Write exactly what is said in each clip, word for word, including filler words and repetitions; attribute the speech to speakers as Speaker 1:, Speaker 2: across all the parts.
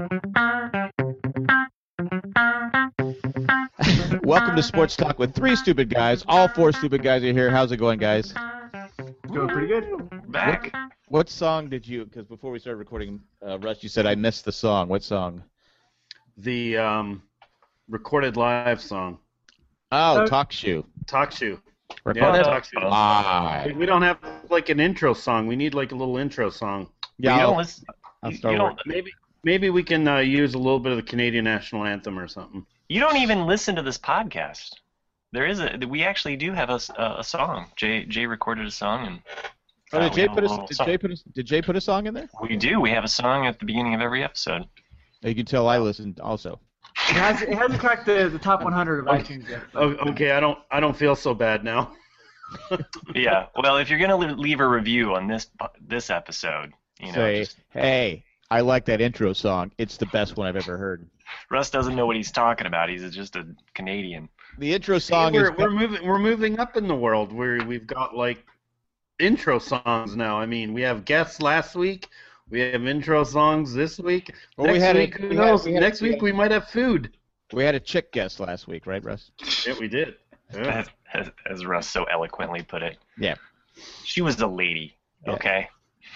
Speaker 1: Welcome to Sports Talk with three stupid guys. All four stupid guys are here. How's it going, guys?
Speaker 2: Going pretty good.
Speaker 3: Back.
Speaker 1: What, what song did you? Because before we started recording, uh, Russ, you said I missed the song. What song?
Speaker 3: The um, recorded live song.
Speaker 1: Oh,
Speaker 2: Uh,
Speaker 1: Talk Shoe.
Speaker 3: Talk Shoe.
Speaker 1: Recorded
Speaker 3: Talk Shoe.
Speaker 1: live.
Speaker 3: We don't have like an intro song. We need like a little intro song.
Speaker 1: Yeah,
Speaker 4: you
Speaker 1: I'll,
Speaker 4: don't listen.
Speaker 1: I'll
Speaker 4: you-
Speaker 1: start
Speaker 4: you don't.
Speaker 3: Maybe maybe we can uh, use a little bit of the Canadian national anthem or something.
Speaker 4: You don't even listen to this podcast. There is a. We actually do have a, s- a- a song. Jay Jay recorded a song, and
Speaker 1: Oh,
Speaker 4: uh,
Speaker 1: did
Speaker 4: we
Speaker 1: Jay
Speaker 4: have a
Speaker 1: put a,
Speaker 4: little
Speaker 1: did
Speaker 4: song.
Speaker 1: Jay put a, did Jay put a song in there?
Speaker 4: We do. We have a song at the beginning of every episode.
Speaker 1: You can tell I listened also.
Speaker 2: It hasn't, it hasn't cracked the, the top one hundred of iTunes yet.
Speaker 3: Oh, okay, I don't I don't feel so bad now.
Speaker 4: Yeah. Well, if you're gonna le- leave a review on this po- this episode, you know,
Speaker 1: Say,
Speaker 4: just,
Speaker 1: hey, I like that intro song. It's the best one I've ever heard.
Speaker 4: Russ doesn't know what he's talking about. He's just a Canadian.
Speaker 1: The intro
Speaker 3: See,
Speaker 1: song
Speaker 3: we're,
Speaker 1: is.
Speaker 3: we're moving we're moving up in the world where we've got like intro songs now. I mean, we have guests last week. We have intro songs this week.
Speaker 1: Well,
Speaker 3: Next
Speaker 1: we had a-
Speaker 3: week, who
Speaker 1: we had-
Speaker 3: knows?
Speaker 1: we had-
Speaker 3: Next
Speaker 1: we
Speaker 3: week
Speaker 1: had-
Speaker 3: we might have food.
Speaker 1: We had a chick guest last week, right, Russ?
Speaker 3: Yeah, we did. Yeah.
Speaker 4: As, as, as Russ so eloquently put it.
Speaker 1: Yeah.
Speaker 4: She was a lady.
Speaker 1: Yeah.
Speaker 4: Okay.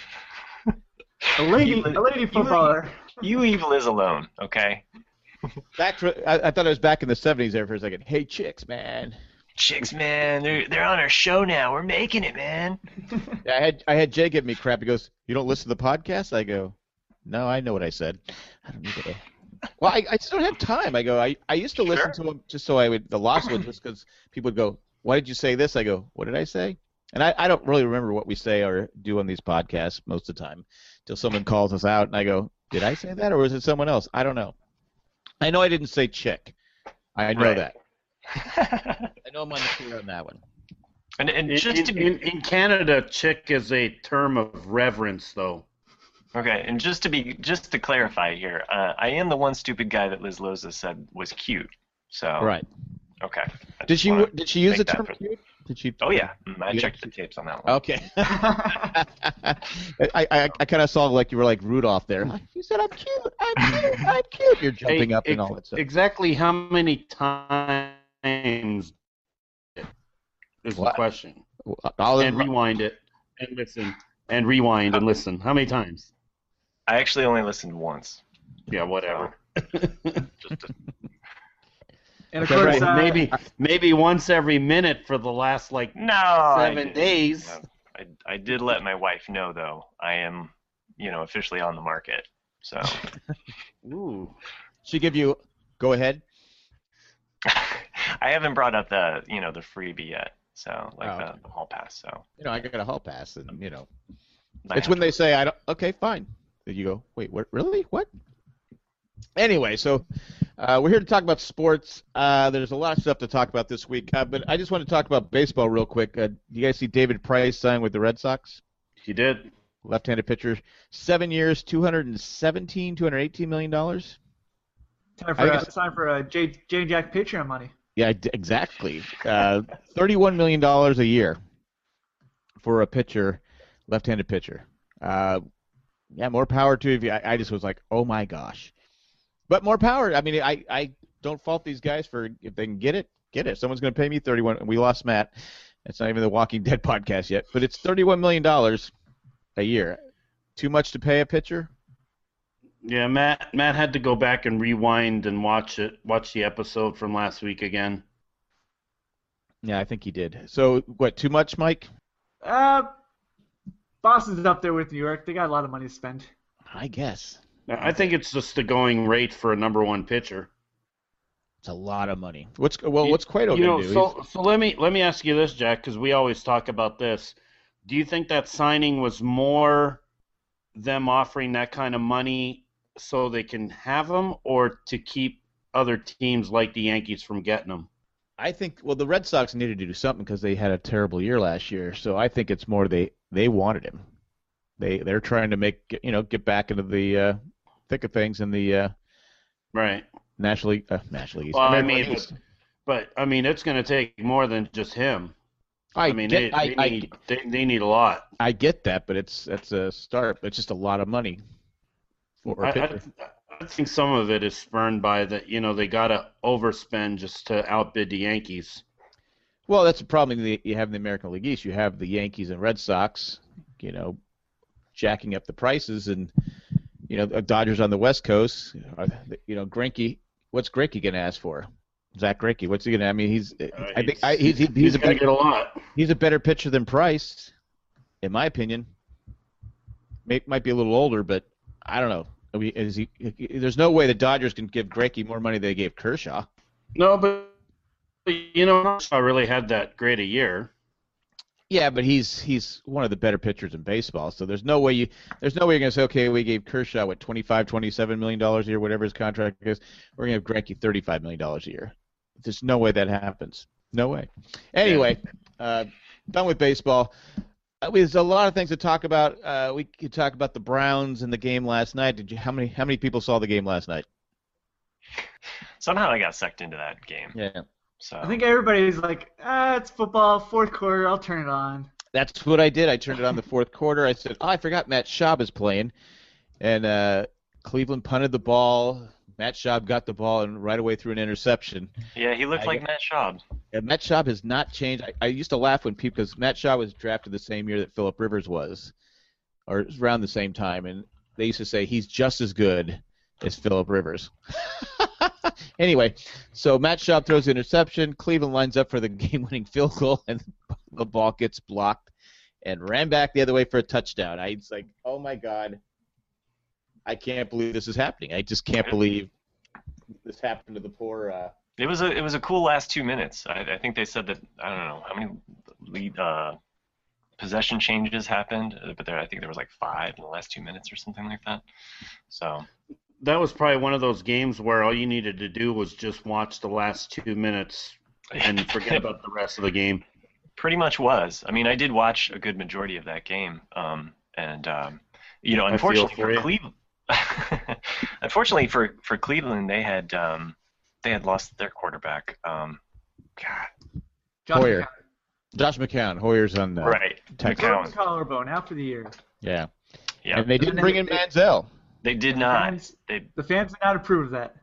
Speaker 2: A lady,
Speaker 4: You-
Speaker 2: a lady footballer.
Speaker 4: You leave Liz alone. Okay.
Speaker 1: Back for, I, I thought it was back in the seventies there for a second. Hey, chicks, man.
Speaker 4: Chicks, man, they're they're on our show now. We're making it, man.
Speaker 1: Yeah, I had I had Jay give me crap. He goes, "You don't listen to the podcast?" I go, "No, I know what I said. I don't need to." Well, I, I just don't have time. I go, I, I used to listen
Speaker 4: Sure.
Speaker 1: to them just so I would, the lost one, just because people would go, "Why did you say this?" I go, "What did I say?" And I, I don't really remember what we say or do on these podcasts most of the time till someone calls us out and I go, "Did I say that or was it someone else?" I don't know. I know I didn't say chick. I know
Speaker 4: Right.
Speaker 1: that. I know I'm on the clear on that one.
Speaker 4: and and
Speaker 3: In,
Speaker 4: just to
Speaker 3: in,
Speaker 4: be
Speaker 3: in, in Canada, chick is a term of reverence, though.
Speaker 4: okay, and just to be just to clarify here, uh, I am the one stupid guy that Liz Loza said was cute. So
Speaker 1: Right.
Speaker 4: okay. I
Speaker 1: Did
Speaker 4: just
Speaker 1: she
Speaker 4: wanna
Speaker 1: did she use the
Speaker 4: make that
Speaker 1: term
Speaker 4: for-
Speaker 1: cute? Did she?
Speaker 4: Oh yeah, Mm, I
Speaker 1: Yeah.
Speaker 4: checked the tapes on that one.
Speaker 1: Okay. I I, I kind of saw like you were like Rudolph there. You said I'm cute. I'm cute. I'm cute. You're jumping
Speaker 3: Hey,
Speaker 1: up and
Speaker 3: ex-
Speaker 1: all that stuff.
Speaker 3: Exactly how many times is the
Speaker 1: What?
Speaker 3: question?
Speaker 1: All
Speaker 3: And
Speaker 1: of,
Speaker 3: rewind it and listen and rewind and listen. How many times?
Speaker 4: I actually only listened once.
Speaker 3: Yeah, whatever.
Speaker 4: Just to,
Speaker 2: And of
Speaker 1: Okay,
Speaker 2: course,
Speaker 1: right.
Speaker 2: uh,
Speaker 3: maybe maybe once every minute for the last like
Speaker 4: no. I
Speaker 3: seven
Speaker 4: didn't.
Speaker 3: days.
Speaker 4: No. I I did let my wife know though. I am, you know, officially on the market. So
Speaker 3: Ooh.
Speaker 1: she give you go ahead.
Speaker 4: I haven't brought up the you know the freebie yet. So like
Speaker 1: Oh,
Speaker 4: the,
Speaker 1: okay.
Speaker 4: the hall pass. So
Speaker 1: You know I got a hall pass and you know
Speaker 4: I
Speaker 1: it's
Speaker 4: have
Speaker 1: when
Speaker 4: to-
Speaker 1: they say I don't. Okay, fine. Then you go. Wait, what? Really? What? Anyway, so uh, we're here to talk about sports. Uh, there's a lot of stuff to talk about this week, uh, but I just want to talk about baseball real quick. Uh, you guys see David Price sign with the Red Sox?
Speaker 3: He did.
Speaker 1: Left-handed pitcher, seven years, two hundred seventeen, two hundred eighteen million dollars.
Speaker 2: time for
Speaker 1: I
Speaker 2: uh,
Speaker 1: guess-
Speaker 2: it's time for uh, J J Jack Patreon money.
Speaker 1: Yeah, d- exactly. Uh, thirty-one million dollars a year for a pitcher, left-handed pitcher. Uh, yeah, more power to you. I, I just was like, oh my gosh. But more power. I mean, I, I don't fault these guys for if they can get it, get it. Someone's going to pay me thirty-one. We lost Matt. It's not even the Walking Dead podcast yet, but it's thirty-one million dollars a year. Too much to pay a pitcher?
Speaker 3: Yeah, Matt Matt had to go back and rewind and watch it watch the episode from last week again.
Speaker 1: Yeah, I think he did. So, what, too much, Mike?
Speaker 2: Uh, Boston's up there with New York. They got a lot of money to spend.
Speaker 1: I guess.
Speaker 3: I think it's just the going rate for a number one pitcher.
Speaker 1: It's a lot of money. What's well?
Speaker 3: You-
Speaker 1: What's Cueto
Speaker 3: You know,
Speaker 1: gonna do?
Speaker 3: so so let me let me ask you this, Jack, because we always talk about this. Do you think that signing was more them offering that kind of money so they can have him, or to keep other teams like the Yankees from getting him?
Speaker 1: I think well, the Red Sox needed to do something because they had a terrible year last year. So I think it's more they they wanted him. They they're trying to make you know get back into the uh, thick of things in the uh,
Speaker 3: Right.
Speaker 1: National League. Uh, National League East.
Speaker 3: Well, I
Speaker 1: American
Speaker 3: mean,
Speaker 1: East.
Speaker 3: But I mean, it's going to take more than just him.
Speaker 1: I,
Speaker 3: I mean,
Speaker 1: get,
Speaker 3: they,
Speaker 1: I,
Speaker 3: they,
Speaker 1: I,
Speaker 3: need, they, they need a lot.
Speaker 1: I get that, but it's that's a start. It's just a lot of money for a
Speaker 3: I,
Speaker 1: pitcher.
Speaker 3: think some of it is spurned by that. You know, they got to overspend just to outbid the Yankees.
Speaker 1: Well, that's the problem that you have in the American League East. You have the Yankees and Red Sox, you know, jacking up the prices, and you know, the Dodgers on the West Coast. Are, you know, Greinke. What's Greinke going to ask for? Zach Greinke. What's he going to? I mean, he's.
Speaker 3: Uh,
Speaker 1: I think
Speaker 3: he's,
Speaker 1: I, he's, he's,
Speaker 3: he's
Speaker 1: a
Speaker 3: going to
Speaker 1: better,
Speaker 3: get a lot.
Speaker 1: He's a better pitcher than Price, in my opinion. May, might be a little older, but I don't know. I mean, is he? There's no way the Dodgers can give Greinke more money than they gave Kershaw.
Speaker 3: No, but you know, Kershaw really had that great a year.
Speaker 1: Yeah, but he's he's one of the better pitchers in baseball. So there's no way you there's no way you're gonna say, okay, we gave Kershaw what twenty-five, twenty-seven million dollars a year, whatever his contract is. We're gonna give Greinke thirty-five million dollars a year. There's no way that happens. No way. Anyway, uh, done with baseball. Uh, there's a lot of things to talk about. Uh, we could talk about the Browns and the game last night. Did you? How many? How many people saw the game last night?
Speaker 4: Somehow I got sucked into that game.
Speaker 1: Yeah.
Speaker 4: So
Speaker 2: I think everybody's like, ah, it's football, fourth quarter, I'll turn it on.
Speaker 1: That's what I did. I turned it on the fourth quarter. I said, oh, I forgot Matt Schaub is playing. And uh, Cleveland punted the ball. Matt Schaub got the ball and right away threw an interception.
Speaker 4: Yeah, he looked
Speaker 1: I
Speaker 4: like
Speaker 1: get-
Speaker 4: Matt Schaub.
Speaker 1: And Matt Schaub has not changed. I, I used to laugh when people, because Matt Schaub was drafted the same year that Phillip Rivers was, or around the same time, and they used to say he's just as good as Phillip Rivers. Anyway, so Matt Schaub throws the interception. Cleveland lines up for the game-winning field goal, and the ball gets blocked and ran back the other way for a touchdown. I was like, oh my God, I can't believe this is happening. I just can't believe this happened to the poor. Uh,
Speaker 4: It was a it was a cool last two minutes. I, I think they said that I don't know how many lead uh, possession changes happened, uh, but there I think there was like five in the last two minutes or something like that. So
Speaker 3: That was probably one of those games where all you needed to do was just watch the last two minutes and forget about the rest of the game.
Speaker 4: pretty much was. I mean, I did watch a good majority of that game, um, and um, you know,
Speaker 3: I
Speaker 4: unfortunately
Speaker 3: feel for
Speaker 4: for
Speaker 3: you.
Speaker 4: Cleveland, unfortunately for for Cleveland, they had um, they had lost their quarterback. Um, God,
Speaker 2: Josh
Speaker 1: Hoyer.
Speaker 2: McCown.
Speaker 1: Josh McCown. Hoyer's on the
Speaker 4: right,
Speaker 1: Texans.
Speaker 2: Broken
Speaker 4: McCown.
Speaker 2: collarbone out for the year.
Speaker 1: Yeah.
Speaker 4: Yeah,
Speaker 1: And they didn't
Speaker 2: then
Speaker 1: bring
Speaker 2: they-
Speaker 1: in Manziel.
Speaker 4: they did
Speaker 2: The
Speaker 4: not.
Speaker 2: fans,
Speaker 4: They
Speaker 2: the fans did not approve of that.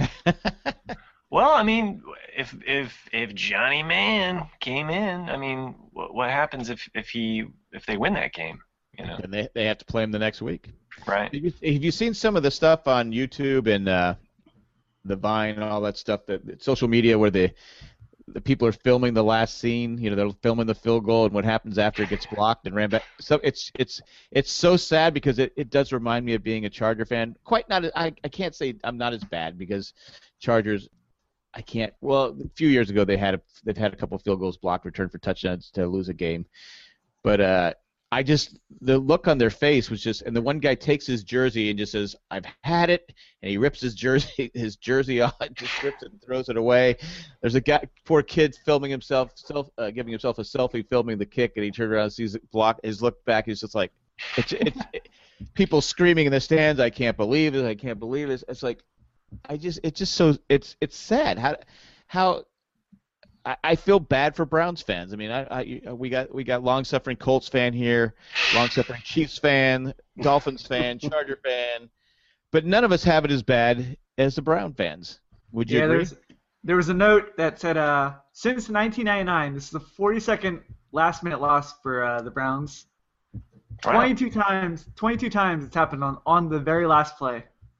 Speaker 4: Well, I mean, if if if Johnny Mann came in, I mean, what, what happens if, if he if they win that game? You know,
Speaker 1: And they they have to play him the next week.
Speaker 4: right?
Speaker 1: Have you, have you seen some of the stuff on YouTube and uh, the Vine and all that stuff, that social media where the the people are filming the last scene? You know, they're filming the field goal and what happens after it gets blocked and ran back. So it's it's it's so sad because it, it does remind me of being a Charger fan. Quite not. I I can't say I'm not as bad because Chargers. I can't. Well, a few years ago they had a, they've had a couple field goals blocked, returned for touchdowns to lose a game, but uh, I just the look on their face was just, and the one guy takes his jersey and just says, "I've had it," and he rips his jersey his jersey off, just rips it and throws it away. There's a guy, poor kid, filming himself, self, uh, giving himself a selfie, filming the kick, and he turned around and sees it block. His look back is just like, it's it's it, people screaming in the stands, "I can't believe it! I can't believe it!" It's like. I just it's just so it's it's sad how how I, I feel bad for Browns fans. I mean, I, I we got we got long suffering Colts fan here, long suffering Chiefs fan, Dolphins fan, Charger fan, but none of us have it as bad as the Brown fans. Would you
Speaker 2: Yeah,
Speaker 1: agree?
Speaker 2: there's there was a note that said, uh, since nineteen ninety-nine, this is the forty-second last-minute loss for uh, the Browns.
Speaker 4: Wow.
Speaker 2: twenty-two times, twenty-two times it's happened on, on the very last play.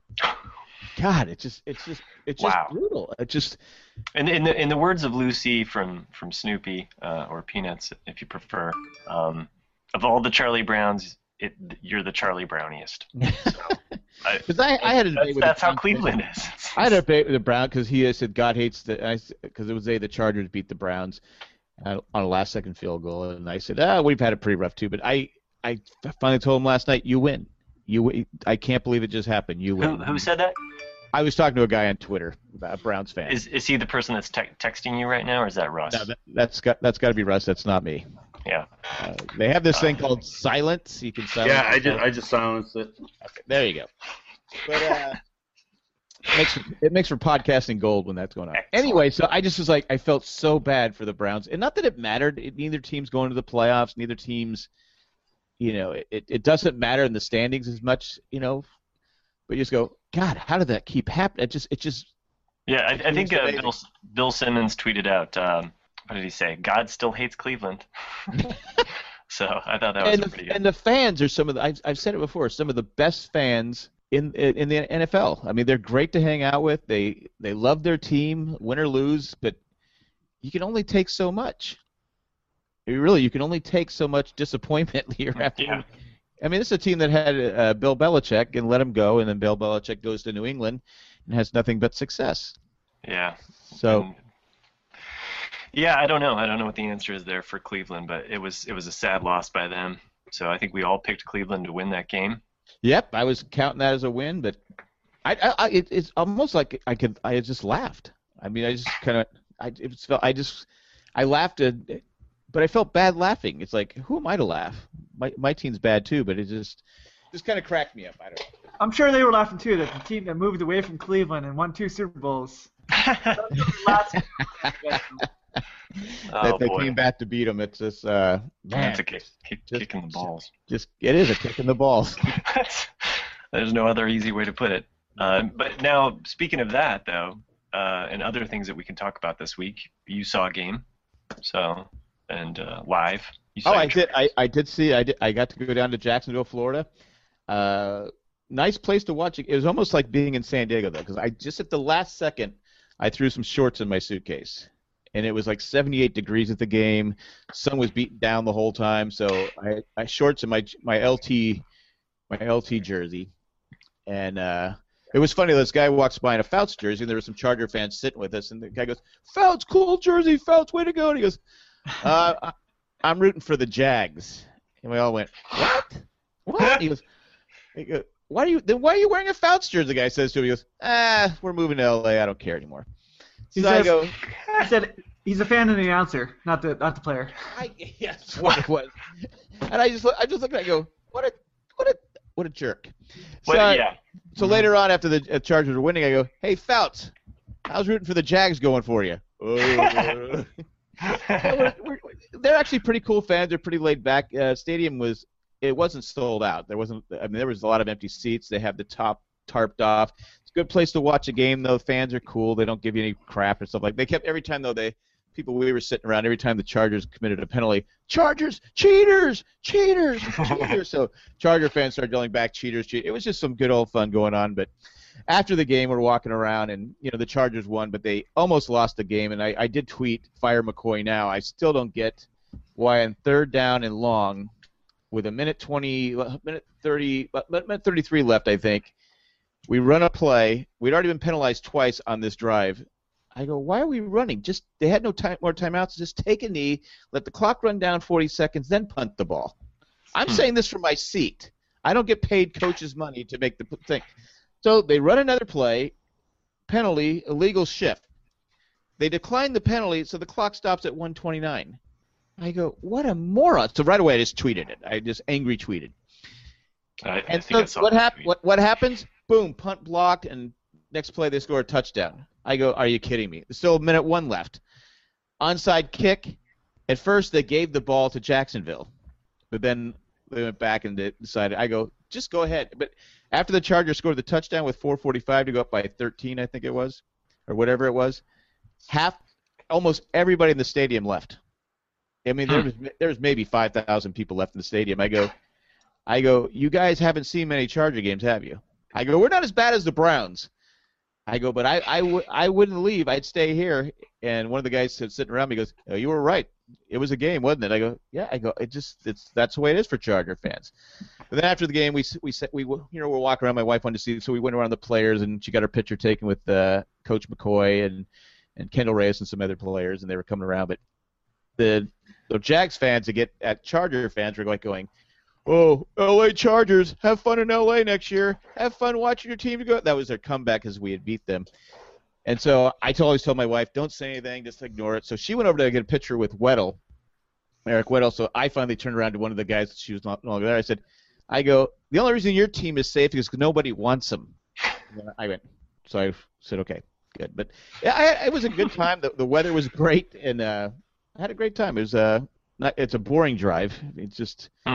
Speaker 1: God, it's just it's just it's just
Speaker 4: Wow.
Speaker 1: brutal. It just
Speaker 4: And in the in the words of Lucy from from Snoopy, uh, or Peanuts, if you prefer, um, of all the Charlie Browns, it you're the Charlie Browniest. I,
Speaker 1: because I, I had a debate
Speaker 4: that's
Speaker 1: with
Speaker 4: that's
Speaker 1: the
Speaker 4: how
Speaker 1: Browns
Speaker 4: Cleveland
Speaker 1: fan.
Speaker 4: is.
Speaker 1: I had a debate with the Brown because he said God hates the because it was they the Chargers beat the Browns uh, on a last second field goal, and I said ah we've had it pretty rough too, but I I finally told him last night you win, you win. I can't believe it just happened, you
Speaker 4: Who
Speaker 1: win.
Speaker 4: who said that?
Speaker 1: I was talking to a guy on Twitter, a Browns fan.
Speaker 4: Is is he the person that's te- texting you right now, or is that Russ?
Speaker 1: No, that, that's got that's got to be Russ. That's not me.
Speaker 4: Yeah.
Speaker 1: Uh, they have this thing called silence. You can silence.
Speaker 3: Yeah, I just
Speaker 1: yourself.
Speaker 3: I just silenced it.
Speaker 1: Okay, there you go. But uh, it makes it makes for podcasting gold when that's going on.
Speaker 4: Excellent.
Speaker 1: Anyway, so I just was like, I felt so bad for the Browns, and not that it mattered. It, neither team's going to the playoffs. Neither team's, you know, it, it doesn't matter in the standings as much. You know, but you just go, God, how did that keep happening? It just, it just.
Speaker 4: Yeah, I, I think
Speaker 1: It's
Speaker 4: uh,
Speaker 1: amazing.
Speaker 4: Bill, Bill Simmons tweeted out, um, what did he say? God still hates Cleveland. So I thought that was
Speaker 1: and
Speaker 4: pretty
Speaker 1: the,
Speaker 4: good.
Speaker 1: and the fans are some of the. I've, I've said it before. Some of the best fans in in the N F L. I mean, they're great to hang out with. They they love their team, win or lose, but you can only take so much. You really, you can only take so much disappointment year after
Speaker 4: Yeah.
Speaker 1: year. I mean, this is a team that had uh, Bill Belichick and let him go, and then Bill Belichick goes to New England and has nothing but success.
Speaker 4: Yeah.
Speaker 1: So.
Speaker 4: And- yeah, I don't know. I don't know what the answer is there for Cleveland, but it was it was a sad loss by them. So I think we all picked Cleveland to win that game.
Speaker 1: Yep, I was counting that as a win, but I, I, I it, it's almost like I could, I just laughed. I mean, I just kind of, I it was felt, I just, I laughed, at, but I felt bad laughing. It's like, who am I to laugh? My my team's bad too, but it just, just kind of cracked me up. I don't know.
Speaker 2: I'm sure they were laughing too that the team that moved away from Cleveland and won two Super Bowls. Last-
Speaker 4: Oh,
Speaker 1: that they
Speaker 4: boy.
Speaker 1: came back to beat them. It's just, uh, man,
Speaker 4: That's a kick, kick,
Speaker 1: just-
Speaker 4: kick in the balls.
Speaker 1: just it is a kick in the balls.
Speaker 4: There's no other easy way to put it. Uh, but now, speaking of that, though, uh, and other things that we can talk about this week, you saw a game, so and uh, live. You saw
Speaker 1: Oh,
Speaker 4: your
Speaker 1: I did. I,
Speaker 4: Chargers.
Speaker 1: I did see. I did. I got to go down to Jacksonville, Florida. Uh, nice place to watch it. It was almost like being in San Diego though, because I just at the last second, I threw some shorts in my suitcase, and it was like seventy-eight degrees at the game. Sun was beating down the whole time, so I I shorts in my my L T my L T jersey, and uh, it was funny. This guy walks by in a Fouts jersey, and there were some Charger fans sitting with us, and the guy goes, "Fouts, cool jersey, Fouts, way to go!" And he goes, uh, I, "I'm rooting for the Jags," and we all went, "What? What?" He goes, he goes, "Why are you? Then why are you wearing a Fouts jersey?" The guy says to him, he goes, "Ah, we're moving to L A. I don't care anymore."
Speaker 2: He
Speaker 1: So I
Speaker 2: says-
Speaker 1: go,
Speaker 2: He said he's a fan of the announcer, not the not the player.
Speaker 1: I, yes, what it was. And I just, look- I just look at it, I go, what a, what a, what a jerk. So,
Speaker 4: Well,
Speaker 1: I-
Speaker 4: yeah.
Speaker 1: so later on, after the uh, Chargers were winning, I go, hey, Fouts, I was rooting for the Jags going for you. Uh, we're, we're, they're actually pretty cool fans. They're pretty laid back. Uh, stadium was, it wasn't sold out. There wasn't, I mean, there was a lot of empty seats. They have the top tarped off. It's a good place to watch a game, though. Fans are cool. They don't give you any crap and stuff like. They kept every time though they people we were sitting around every time the Chargers committed a penalty, Chargers, cheaters, cheaters, cheaters. So Charger fans started yelling back, cheaters, cheaters. It was just some good old fun going on. But after the game, we're walking around, and you know the Chargers won, but they almost lost the game. And I, I did tweet, "Fire McCoy now." I still don't get why on third down and long, with a minute twenty, minute thirty, minute thirty-three left, I think. We run a play. We'd already been penalized twice on this drive. I go, why are we running? Just they had no time, more timeouts. Just take a knee, let the clock run down forty seconds, then punt the ball. I'm
Speaker 4: Hmm.
Speaker 1: saying this from my seat. I don't get paid coach's money to make the p- thing. So they run another play, penalty, illegal shift. They decline the penalty, so the clock stops at one twenty-nine. I go, what a moron! So right away I just tweeted it. I just angry tweeted.
Speaker 4: I, I
Speaker 1: And
Speaker 4: think I
Speaker 1: so
Speaker 4: saw
Speaker 1: what,
Speaker 4: that
Speaker 1: hap-
Speaker 4: tweet.
Speaker 1: what what happens? Boom, punt blocked, and next play they score a touchdown. I go, are you kidding me? There's still a minute one left. Onside kick. At first they gave the ball to Jacksonville, but then they went back and they decided. I go, just go ahead. But after the Chargers scored the touchdown with four forty-five to go up by thirteen, I think it was, or whatever it was, half, almost everybody in the stadium left. I mean, there was there was maybe five thousand people left in the stadium. I go, I go, you guys haven't seen many Charger games, have you? I go, we're not as bad as the Browns. I go, but I, I, w- I wouldn't leave. I'd stay here. And one of the guys sitting around me goes, oh, you were right. It was a game, wasn't it? I go, yeah. I go, it just it's that's the way it is for Charger fans. But then after the game, we we we you know we're walking around. My wife wanted to see, so we went around the players, and she got her picture taken with uh, Coach McCoy and and Kendall Reyes and some other players, and they were coming around. But the the Jags fans that get at Charger fans were like going, oh, L A Chargers, have fun in L A next year. Have fun watching your team go. That was their comeback as we had beat them. And so I always told my wife, don't say anything, just ignore it. So she went over to get a picture with Weddle, Eric Weddle. So I finally turned around to one of the guys that she was not no longer there. I said, I go, the only reason your team is safe is because nobody wants them. And I went, so I said, okay, good. But yeah, I, it was a good time. The, the weather was great, and uh, I had a great time. It was uh, not, it's a boring drive. It's just
Speaker 4: Hmm.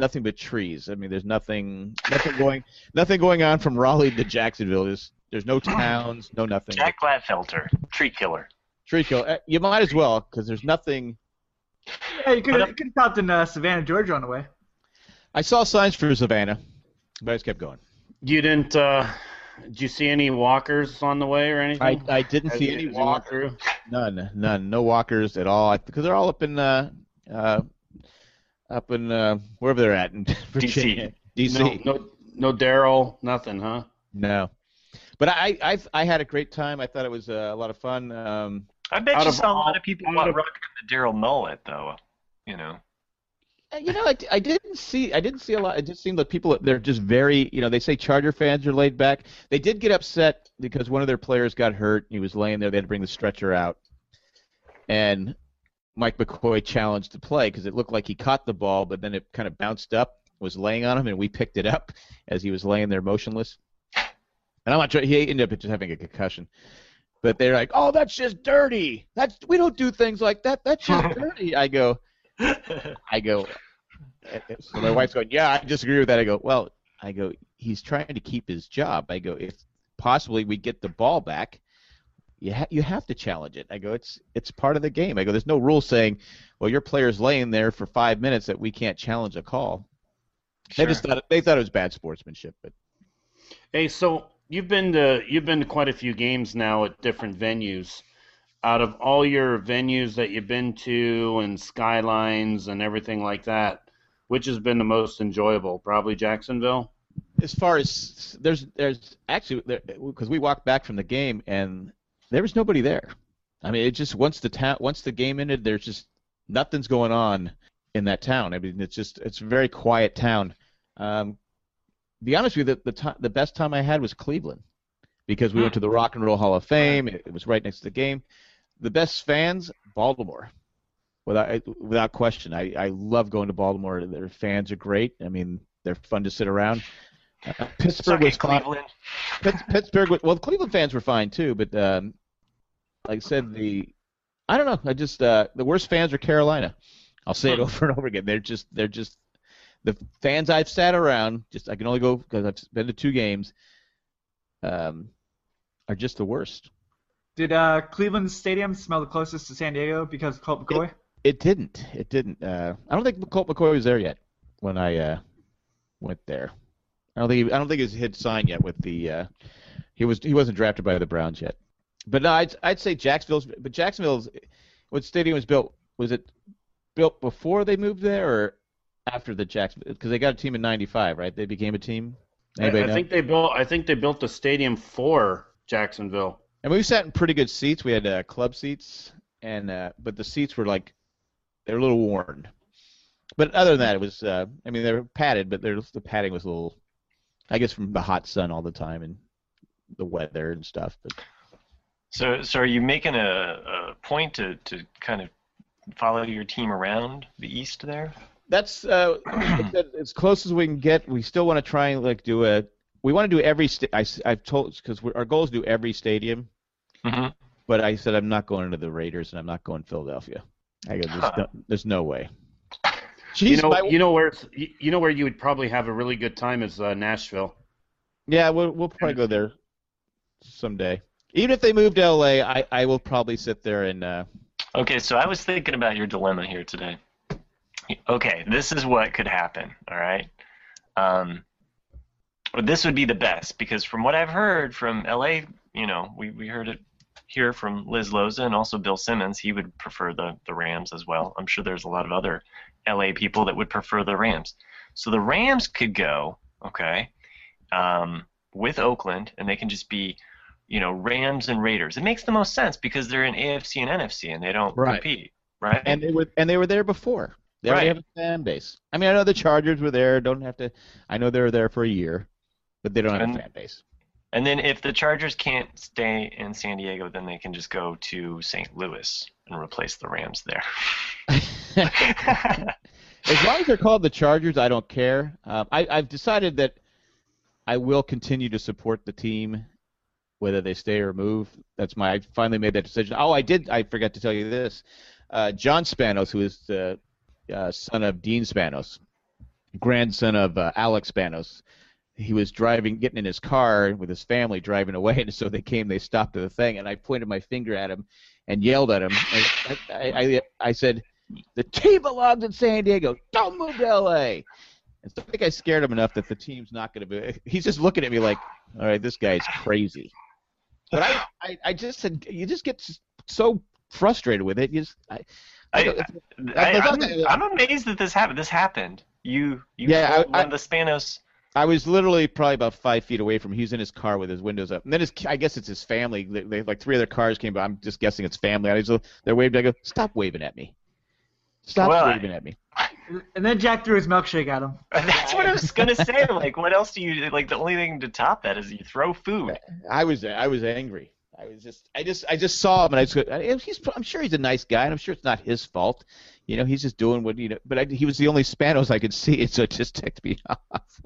Speaker 1: nothing but trees. I mean, there's nothing, nothing going, nothing going on from Raleigh to Jacksonville. There's, there's no towns, no nothing.
Speaker 4: Jack Gladfelter, tree killer.
Speaker 1: Tree kill. Uh, You might as well, because there's nothing.
Speaker 2: Yeah, you could have stopped in uh, Savannah, Georgia on the way.
Speaker 1: I saw signs for Savannah, but I just kept going.
Speaker 3: You didn't? Uh, did you see any walkers on the way or anything?
Speaker 1: I, I didn't
Speaker 3: As
Speaker 1: see
Speaker 3: you
Speaker 1: any
Speaker 3: walked
Speaker 1: walkers.
Speaker 3: through?
Speaker 1: None, none, no walkers at all. Because they're all up in, uh, uh, up in uh, wherever they're at in Virginia, D C.
Speaker 3: No, no, no Daryl, nothing, huh?
Speaker 1: No. But I, I, I had a great time. I thought it was uh, a lot of fun. Um,
Speaker 4: I bet
Speaker 3: Out
Speaker 4: you
Speaker 3: of
Speaker 4: saw a lot
Speaker 3: all-
Speaker 4: of people
Speaker 3: out of-
Speaker 4: rocking the Daryl mullet, though. You know.
Speaker 1: you know, I, I didn't see, I didn't see a lot. It just seemed like people, they're just very, you know, they say Charger fans are laid back. They did get upset because one of their players got hurt. He was laying there. They had to bring the stretcher out. And Mike McCoy challenged the play because it looked like he caught the ball, but then it kind of bounced up, was laying on him, and we picked it up as he was laying there motionless. And I'm not sure, he ended up just having a concussion. But they're like, oh, that's just dirty. That's we don't do things like that. That's just dirty. I go, I go. So my wife's going, yeah, I disagree with that. I go, well, I go, he's trying to keep his job. I go, if possibly we get the ball back, you ha- you have to challenge it. I go, it's it's part of the game. I go, there's no rule saying, well, your player's laying there for five minutes that we can't challenge a call.
Speaker 4: Sure.
Speaker 1: They just thought they thought it was bad sportsmanship, but
Speaker 3: Hey, so you've been to you've been to quite a few games now at different venues. Out of all your venues that you've been to and skylines and everything like that, which has been the most enjoyable? Probably Jacksonville.
Speaker 1: as far as there's there's actually because we walked back from the game and there was nobody there. I mean, it just once the town once the game ended, there's just nothing's going on in that town. I mean, it's just it's a very quiet town. Um, be honest with you, the the, to, the best time I had was Cleveland because we went to the Rock and Roll Hall of Fame. It, it was right next to the game. The best fans, Baltimore, without without question. I, I love going to Baltimore. Their fans are great. I mean, they're fun to sit around. Uh, Pittsburgh
Speaker 4: Suck
Speaker 1: was
Speaker 4: it,
Speaker 1: fun.
Speaker 4: Cleveland.
Speaker 1: Pitts- Pittsburgh, was, well, the Cleveland fans were fine too, but um, like I said, the I don't know. I just uh, the worst fans are Carolina. I'll say it over and over again. They're just they're just the fans I've sat around. Just I can only go because I've been to two games. Um, are just the worst.
Speaker 2: Did uh, Cleveland Stadium smell the closest to San Diego because of Colt McCoy?
Speaker 1: It didn't. It didn't. Uh, I don't think Colt McCoy was there yet when I uh, went there. I don't think he, I don't think his hit signed yet with the. Uh, he was he wasn't drafted by the Browns yet. But no, I'd I'd say Jacksonville's. But Jacksonville's when stadium was built, was it built before they moved there or after the Jacksonville? Because they got a team in ninety-five, right? They became a team.
Speaker 3: I,
Speaker 1: Anybody
Speaker 3: I
Speaker 1: know?
Speaker 3: think they built. I think they built the stadium for Jacksonville.
Speaker 1: And we sat in pretty good seats. We had uh, club seats, and uh, but the seats were like they were a little worn. But other than that, it was. Uh, I mean, they were padded, but the padding was a little. I guess from the hot sun all the time and the weather and stuff. But
Speaker 4: So, so are you making a, a point to, to kind of follow your team around the East there?
Speaker 1: that's uh, as close as we can get. We still want to try and like do a. We want to do every. Sta- I, I've told because our goal is to do every stadium.
Speaker 4: Mm-hmm.
Speaker 1: But I said I'm not going to the Raiders and I'm not going to Philadelphia. I go. There's,
Speaker 4: Huh.
Speaker 1: no, there's no way.
Speaker 3: You
Speaker 1: Jeez,
Speaker 3: know,
Speaker 1: my-
Speaker 3: you know where it's- you you know where you would probably have a really good time is uh, Nashville.
Speaker 1: Yeah, we'll we'll probably go there someday. Even if they move to L A, I, I will probably sit there and. Uh,
Speaker 4: Okay, so I was thinking about your dilemma here today. Okay, this is what could happen, all right? Um, or this would be the best, because from what I've heard from L A, you know, we, we heard it here from Liz Loza and also Bill Simmons, he would prefer the, the Rams as well. I'm sure there's a lot of other L A people that would prefer the Rams. So the Rams could go, okay, um, with Oakland, and they can just be, you know, Rams and Raiders. It makes the most sense because they're in A F C and N F C and they don't
Speaker 1: Right.
Speaker 4: compete, right?
Speaker 1: and they were and they were there before. They already
Speaker 4: Right.
Speaker 1: have a fan base. I mean, I know the Chargers were there. Don't have to. I know they were there for a year, but they don't have
Speaker 4: And-
Speaker 1: a fan base.
Speaker 4: And then if the Chargers can't stay in San Diego, then they can just go to Saint Louis and replace the Rams there.
Speaker 1: As long as they're called the Chargers, I don't care. Um, I, I've decided that I will continue to support the team, whether they stay or move. That's my. I finally made that decision. Oh, I did. I forgot to tell you this. Uh, John Spanos, who is the uh, son of Dean Spanos, grandson of uh, Alex Spanos. He was driving, getting in his car with his family, driving away, and so they came. They stopped at the thing, and I pointed my finger at him and yelled at him. And I, I, I said, "The team belongs in San Diego. Don't move to L A" And so I think I scared him enough that the team's not going to be. He's just looking at me like, "All right, this guy's crazy." But I, I, I just said, you just get so frustrated with it. You just, I, I,
Speaker 4: I, I, I'm, I'm amazed that this happened. This happened. You, you
Speaker 1: yeah,
Speaker 4: told
Speaker 1: I,
Speaker 4: one of the Spanos.
Speaker 1: I was literally probably about five feet away from him. He was in his car with his windows up. And then his, I guess it's his family. They, they like three other cars came by. I'm just guessing it's family. I just, they're waving. I go, stop waving at me. Stop
Speaker 4: Well,
Speaker 1: waving at me.
Speaker 2: And then Jack threw his milkshake at him.
Speaker 4: That's what I was gonna say. Like, what else do you like? The only thing to top that is you throw food.
Speaker 1: I was, I was angry. I was just, I just, I just saw him, and I just, I, he's, I'm sure he's a nice guy, and I'm sure it's not his fault. You know, he's just doing what you know. But I, he was the only Spanos I could see, so it just ticked me off.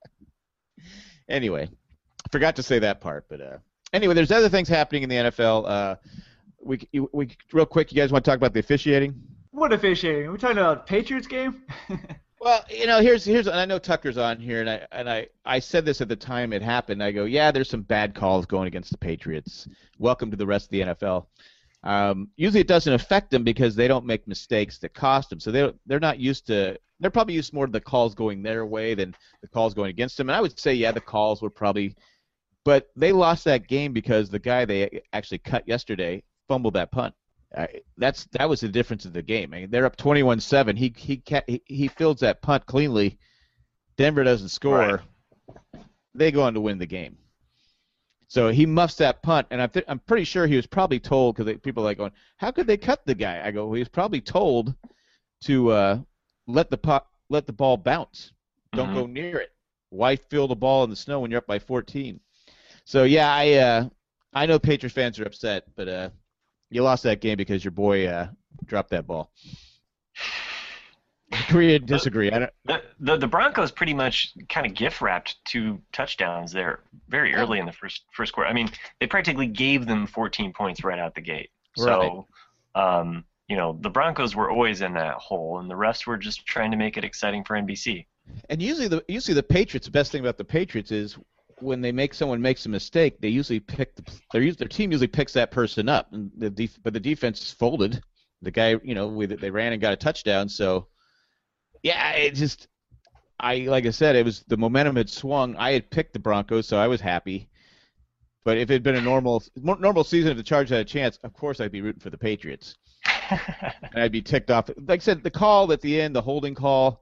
Speaker 1: Anyway, I forgot to say that part, but uh, anyway, there's other things happening in the N F L. Uh, we, we, real quick, you guys want to talk about the officiating?
Speaker 2: What officiating? Are we talking about Patriots game?
Speaker 1: Well, you know, here's here's, and I know Tucker's on here, and I and I, I said this at the time it happened. I go, yeah, there's some bad calls going against the Patriots. Welcome to the rest of the N F L. Um, usually, it doesn't affect them because they don't make mistakes that cost them. So they they're not used to. They're probably used more to the calls going their way than the calls going against them. And I would say, yeah, the calls were probably, but they lost that game because the guy they actually cut yesterday fumbled that punt. Uh, that's that was the difference of the game. I mean, they're up twenty-one seven. He he he he fields that punt cleanly. Denver doesn't score. Right. They go on to win the game. So he muffs that punt, and I'm th- I'm pretty sure he was probably told because people are like going, how could they cut the guy? I go, well, he was probably told to uh, let the puck let the ball bounce. Don't mm-hmm. go near it. Why field the ball in the snow when you're up by fourteen? So yeah, I uh, I know Patriots fans are upset, but uh. You lost that game because your boy uh, dropped that ball. Agree or disagree? I don't...
Speaker 4: the, the the Broncos pretty much kind of gift wrapped two touchdowns there very early in the first first quarter. I mean, they practically gave them fourteen points right out the gate. So, right. um, you know, the Broncos were always in that hole, and the refs were just trying to make it exciting for N B C.
Speaker 1: And usually, the usually the Patriots. The best thing about the Patriots is, when they make someone makes a mistake, they usually pick the their their team usually picks that person up, and the def, but the defense is folded. The guy, you know, with they ran and got a touchdown. So, yeah, it just I like I said, it was the momentum had swung. I had picked the Broncos, so I was happy. But if it had been a normal normal season, if the Chargers had a chance, of course I'd be rooting for the Patriots, and I'd be ticked off. Like I said, the call at the end, the holding call.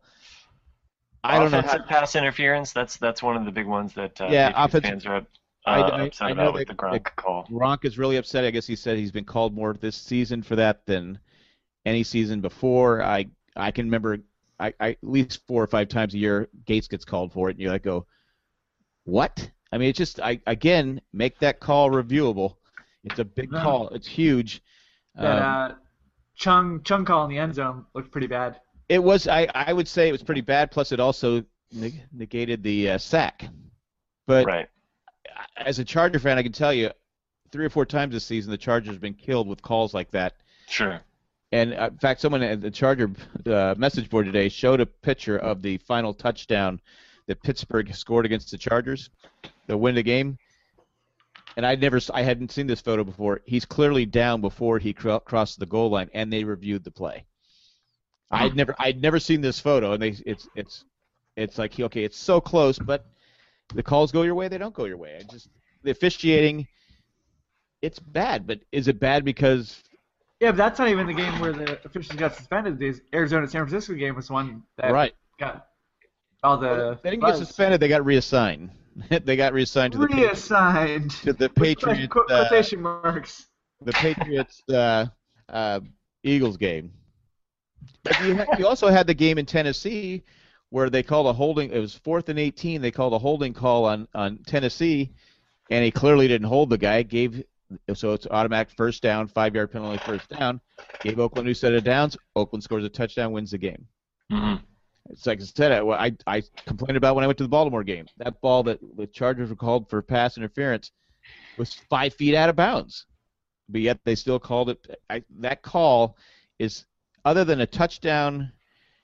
Speaker 4: I don't offensive know how, pass interference. That's that's one of the big ones that uh,
Speaker 1: yeah,
Speaker 4: offensive fans are uh, I, I, upset
Speaker 1: I
Speaker 4: about
Speaker 1: that,
Speaker 4: with the Gronk call.
Speaker 1: Gronk is really upset. I guess he said he's been called more this season for that than any season before. I I can remember I, I at least four or five times a year Gates gets called for it, and you like go, what? I mean, it's just I again make that call reviewable. It's a big no. call. It's huge.
Speaker 2: That um, uh, Chung Chung call in the end zone looked pretty bad.
Speaker 1: It was. I, I would say it was pretty bad. Plus, it also neg- negated the uh, sack. But
Speaker 4: right.
Speaker 1: as a Charger fan, I can tell you, three or four times this season, the Chargers have been killed with calls like that.
Speaker 4: Sure.
Speaker 1: And uh, in fact, someone at the Charger uh, message board today showed a picture of the final touchdown that Pittsburgh scored against the Chargers, to win the game. And I never, I hadn't seen this photo before. He's clearly down before he cr- crossed the goal line, and they reviewed the play. I'd never, I'd never seen this photo, and they, it's, it's, it's like, okay, it's so close, but the calls go your way, they don't go your way. I just, the officiating, it's bad, but is it bad because?
Speaker 2: Yeah, but that's not even the game where the officials got suspended. The Arizona-San Francisco game was one that
Speaker 1: right.
Speaker 2: got all the.
Speaker 1: Well, they didn't
Speaker 2: buzz.
Speaker 1: get suspended; they got reassigned. They got reassigned to the
Speaker 2: reassigned
Speaker 1: to the Patriots.
Speaker 2: Qu- quotation uh, marks.
Speaker 1: The Patriots uh, uh, Eagles game. But you, ha- you also had the game in Tennessee where they called a holding. It was fourth and eighteen. They called a holding call on, on Tennessee, and he clearly didn't hold the guy. Gave so it's automatic first down, five yard penalty, first down. Gave Oakland a new set of downs. Oakland scores a touchdown, wins the game.
Speaker 4: Mm-hmm.
Speaker 1: It's like I said. I, I complained about when I went to the Baltimore game. That ball that the Chargers were called for pass interference was five feet out of bounds, but yet they still called it. I, that call is. Other than a touchdown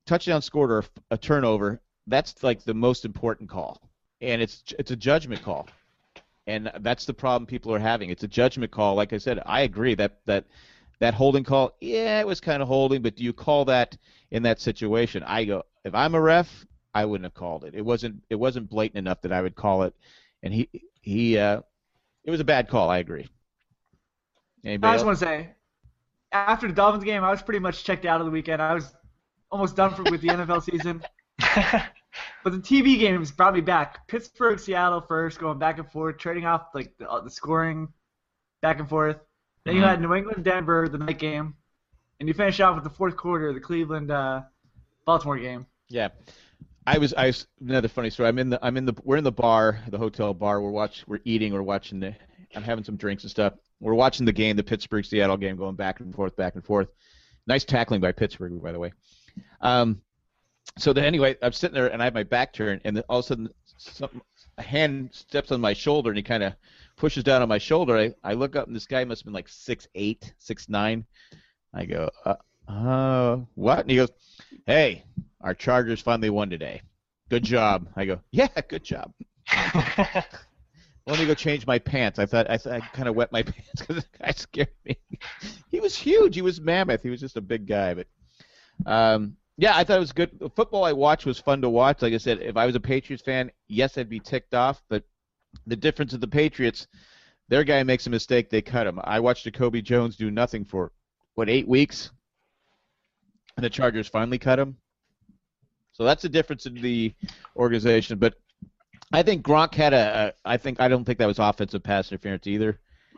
Speaker 1: touchdown scored or a turnover, that's like the most important call, and it's it's a judgment call, and that's the problem people are having. It's a judgment call. Like I said, I agree that that that holding call, yeah, it was kind of holding, but do you call that in that situation? I go, if I'm a ref, I wouldn't have called it. It wasn't it wasn't blatant enough that I would call it, and he he uh, it was a bad call. I agree. Anybody
Speaker 2: I just
Speaker 1: else?
Speaker 2: want to say, after the Dolphins game, I was pretty much checked out of the weekend. I was almost done for, with the N F L season. But the T V games brought me back. Pittsburgh, Seattle first, going back and forth, trading off like the, uh, the scoring back and forth. Then you
Speaker 4: Mhm.
Speaker 2: had New England, Denver, the night game, and you finish off with the fourth quarter, the Cleveland, uh, Baltimore game.
Speaker 1: Yeah, I was. I was another funny story. I'm in the. I'm in the. We're in the bar, the hotel bar. We're watch. We're eating. We're watching the. I'm having some drinks and stuff. We're watching the game, the Pittsburgh Seattle game, going back and forth, back and forth. Nice tackling by Pittsburgh, by the way. Um, so then anyway, I'm sitting there and I have my back turned, and then all of a sudden, some, a hand steps on my shoulder, and he kind of pushes down on my shoulder. I, I look up, and this guy must have been like six eight, six nine. I go, uh, uh, what? And he goes, hey, our Chargers finally won today. Good job. I go, yeah, good job. Let me go change my pants. I thought I, thought I kind of wet my pants because the guy scared me. He was huge. He was mammoth. He was just a big guy. But um, yeah, I thought it was good. The football I watched was fun to watch. Like I said, if I was a Patriots fan, yes, I'd be ticked off. But the difference of the Patriots, their guy makes a mistake, they cut him. I watched Jacoby Jones do nothing for what eight weeks, and the Chargers finally cut him. So that's the difference in the organization. But I think Gronk had a, a. I think I don't think that was offensive pass interference either.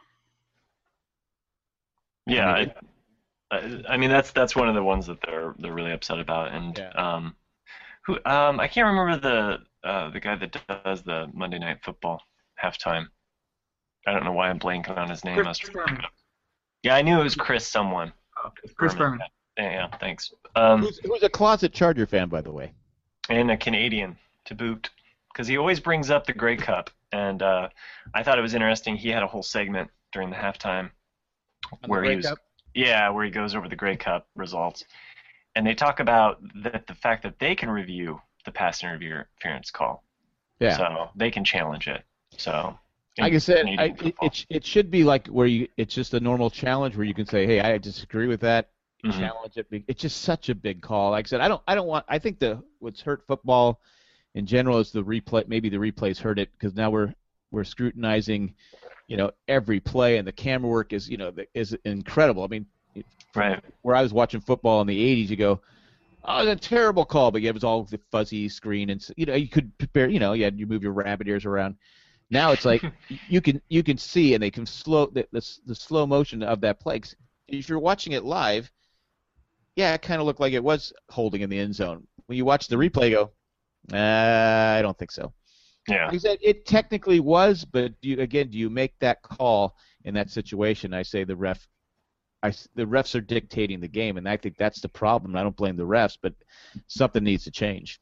Speaker 4: Yeah,
Speaker 1: I mean,
Speaker 4: I, I, I mean that's that's one of the ones that they're they're really upset about, and
Speaker 1: Yeah.
Speaker 4: um, who um I can't remember the uh the guy that does the Monday Night Football halftime. I don't know why I'm blanking on his name. I was
Speaker 2: Chris
Speaker 4: trying to
Speaker 2: Berman.
Speaker 4: look it up. Yeah, I knew it was Chris someone.
Speaker 2: Oh, Chris Berman.
Speaker 4: Yeah, yeah, thanks. Um,
Speaker 1: Who's, who's a closet Charger fan, by the way?
Speaker 4: and a Canadian to boot, because he always brings up the Grey Cup, and uh, I thought it was interesting. He had a whole segment during the halftime where he was, yeah, where he goes over the Grey Cup results, and they talk about that the fact that they can review the pass interference call,
Speaker 1: Yeah.
Speaker 4: so they can challenge it. So, in
Speaker 1: Like I said,
Speaker 4: Canadian
Speaker 1: I, it,
Speaker 4: football.
Speaker 1: it it should be like where you. It's just a normal challenge where you can say, "Hey, I disagree with that."
Speaker 4: Mhm.
Speaker 1: Challenge it. It's just such a big call. Like I said, I don't. I don't want. I think the what's hurt football in general is the replay. Maybe the replays hurt it because now we're we're scrutinizing, you know, every play, and the camera work is you know is incredible. I mean, it,
Speaker 4: Right.
Speaker 1: where I was watching football in the eighties, you go, "Oh, it was a terrible call," but it was all the fuzzy screen, and you know you could prepare. You know, you had you move your rabbit ears around. Now it's like you can you can see, and they can slow the the, the slow motion of that play. 'Cause if you're watching it live, yeah, it kind of looked like it was holding in the end zone. When you watch the replay, you go, uh, I don't think so.
Speaker 4: Yeah.
Speaker 1: Like I said, it technically was, but do you, again, do you make that call in that situation? I say the ref, I s the refs are dictating the game, and I think that's the problem. I don't blame the refs, but something needs to change.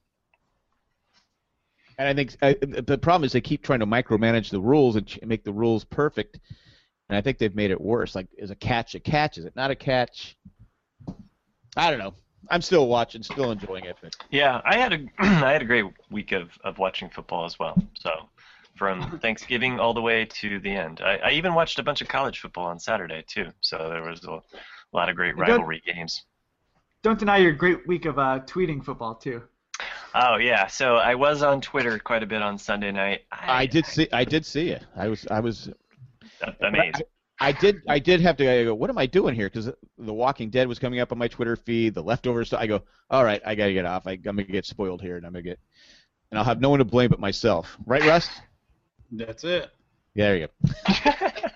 Speaker 1: And I think uh, the problem is they keep trying to micromanage the rules and ch make the rules perfect, and I think they've made it worse. Like, is a catch a catch? Is it not a catch? I don't know. I'm still watching, still enjoying it. But
Speaker 4: Yeah, I had a I had a great week of, of watching football as well. So from Thanksgiving all the way to the end. I, I even watched a bunch of college football on Saturday too. So there was a lot of great
Speaker 2: You don't-
Speaker 4: rivalry games.
Speaker 2: Don't deny your great week of uh, tweeting football too.
Speaker 4: Oh yeah, so I was on Twitter quite a bit on Sunday night.
Speaker 1: I did see, I did see it. I was, I was
Speaker 4: Amazing.
Speaker 1: I did I did have to I go, what am I doing here? Because The Walking Dead was coming up on my Twitter feed, the leftovers stuff. I go, all right, I got to get off. I, I'm going to get spoiled here, and I'm going to get – and I'll have no one to blame but myself. Right, Russ?
Speaker 3: That's it.
Speaker 1: Yeah, there you go.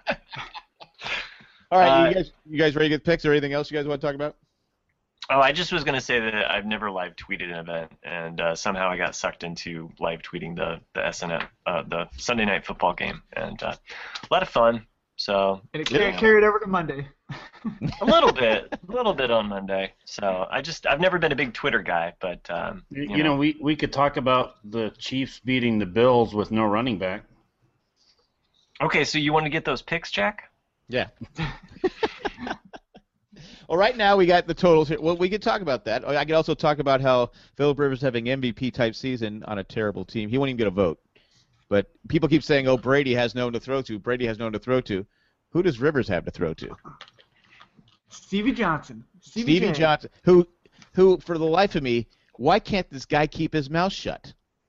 Speaker 1: All right,
Speaker 4: Uh,
Speaker 1: you guys you guys ready to get picks or anything else you guys want to talk about?
Speaker 4: Oh, I just was going to say that I've never live tweeted an event, and uh, somehow I got sucked into live tweeting the the S N F, uh, the Sunday Night Football game, and uh, a lot of fun. So
Speaker 2: And it
Speaker 4: Yeah.
Speaker 2: car- carried over to Monday.
Speaker 4: a little bit, a little bit on Monday. So I just I've never been a big Twitter guy, but um,
Speaker 3: You,
Speaker 4: you,
Speaker 3: you know, we, we could talk about the Chiefs beating the Bills with no running back.
Speaker 4: Okay, so you want to get those picks, Jack?
Speaker 1: Yeah. Well, right now we got the totals here. Well, we could talk about that. I could also talk about how Philip Rivers having M V P type season on a terrible team. He won't even get a vote. But people keep saying, "Oh, Brady has no one to throw to. Brady has no one to throw to." Who does Rivers have to throw to?
Speaker 2: Stevie Johnson. Stevie,
Speaker 1: Stevie
Speaker 2: J.
Speaker 1: Johnson. Who, who, for the life of me, why can't this guy keep his mouth shut?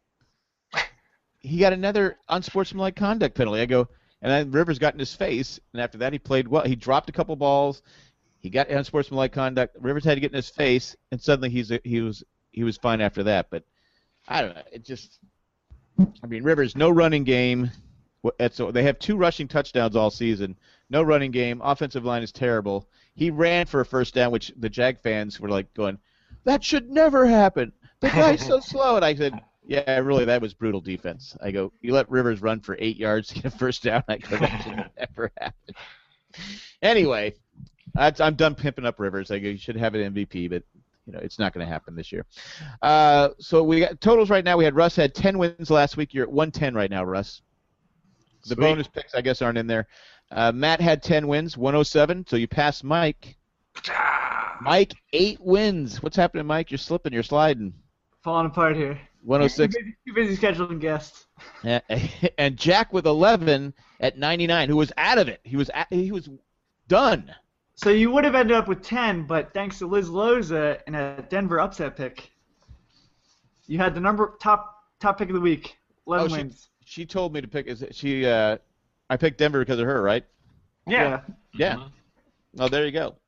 Speaker 1: He got another unsportsmanlike conduct penalty. I go, and then Rivers got in his face, and after that he played well. He dropped a couple balls. He got unsportsmanlike conduct. Rivers had to get in his face, and suddenly he's he was he was fine after that. But I don't know. It just, I mean, Rivers, no running game. So they have two rushing touchdowns all season. No running game. Offensive line is terrible. He ran for a first down, which the Jag fans were like going, "That should never happen. The guy's so slow." And I said, "Yeah, really, that was brutal defense." I go, "You let Rivers run for eight yards to get a first down?" I go, "That should never happen." Anyway, I'm done pimping up Rivers. I go, "You should have an M V P, but you know it's not going to happen this year." Uh, so we got totals right now. We had Russ had ten wins last week. You're at one ten right now, Russ. The
Speaker 3: Sweet.
Speaker 1: bonus picks, I guess, aren't in there. Uh, Matt had ten wins, one oh seven, so you passed Mike. Mike, eight wins. What's happening, Mike? You're slipping. You're sliding.
Speaker 2: Falling apart here.
Speaker 1: one oh six.
Speaker 2: Too busy, too busy scheduling guests.
Speaker 1: And, and Jack with eleven at ninety-nine, who was out of it. He was at, he was done.
Speaker 2: So you would have ended up with ten, but thanks to Liz Loza and a Denver upset pick, you had the number top top pick of the week. eleven
Speaker 1: Oh, she-
Speaker 2: wins.
Speaker 1: She told me to pick. Is it, she? Uh, I picked Denver because of her, right?
Speaker 4: Yeah.
Speaker 1: Yeah.
Speaker 4: Mhm.
Speaker 1: Oh, there you go.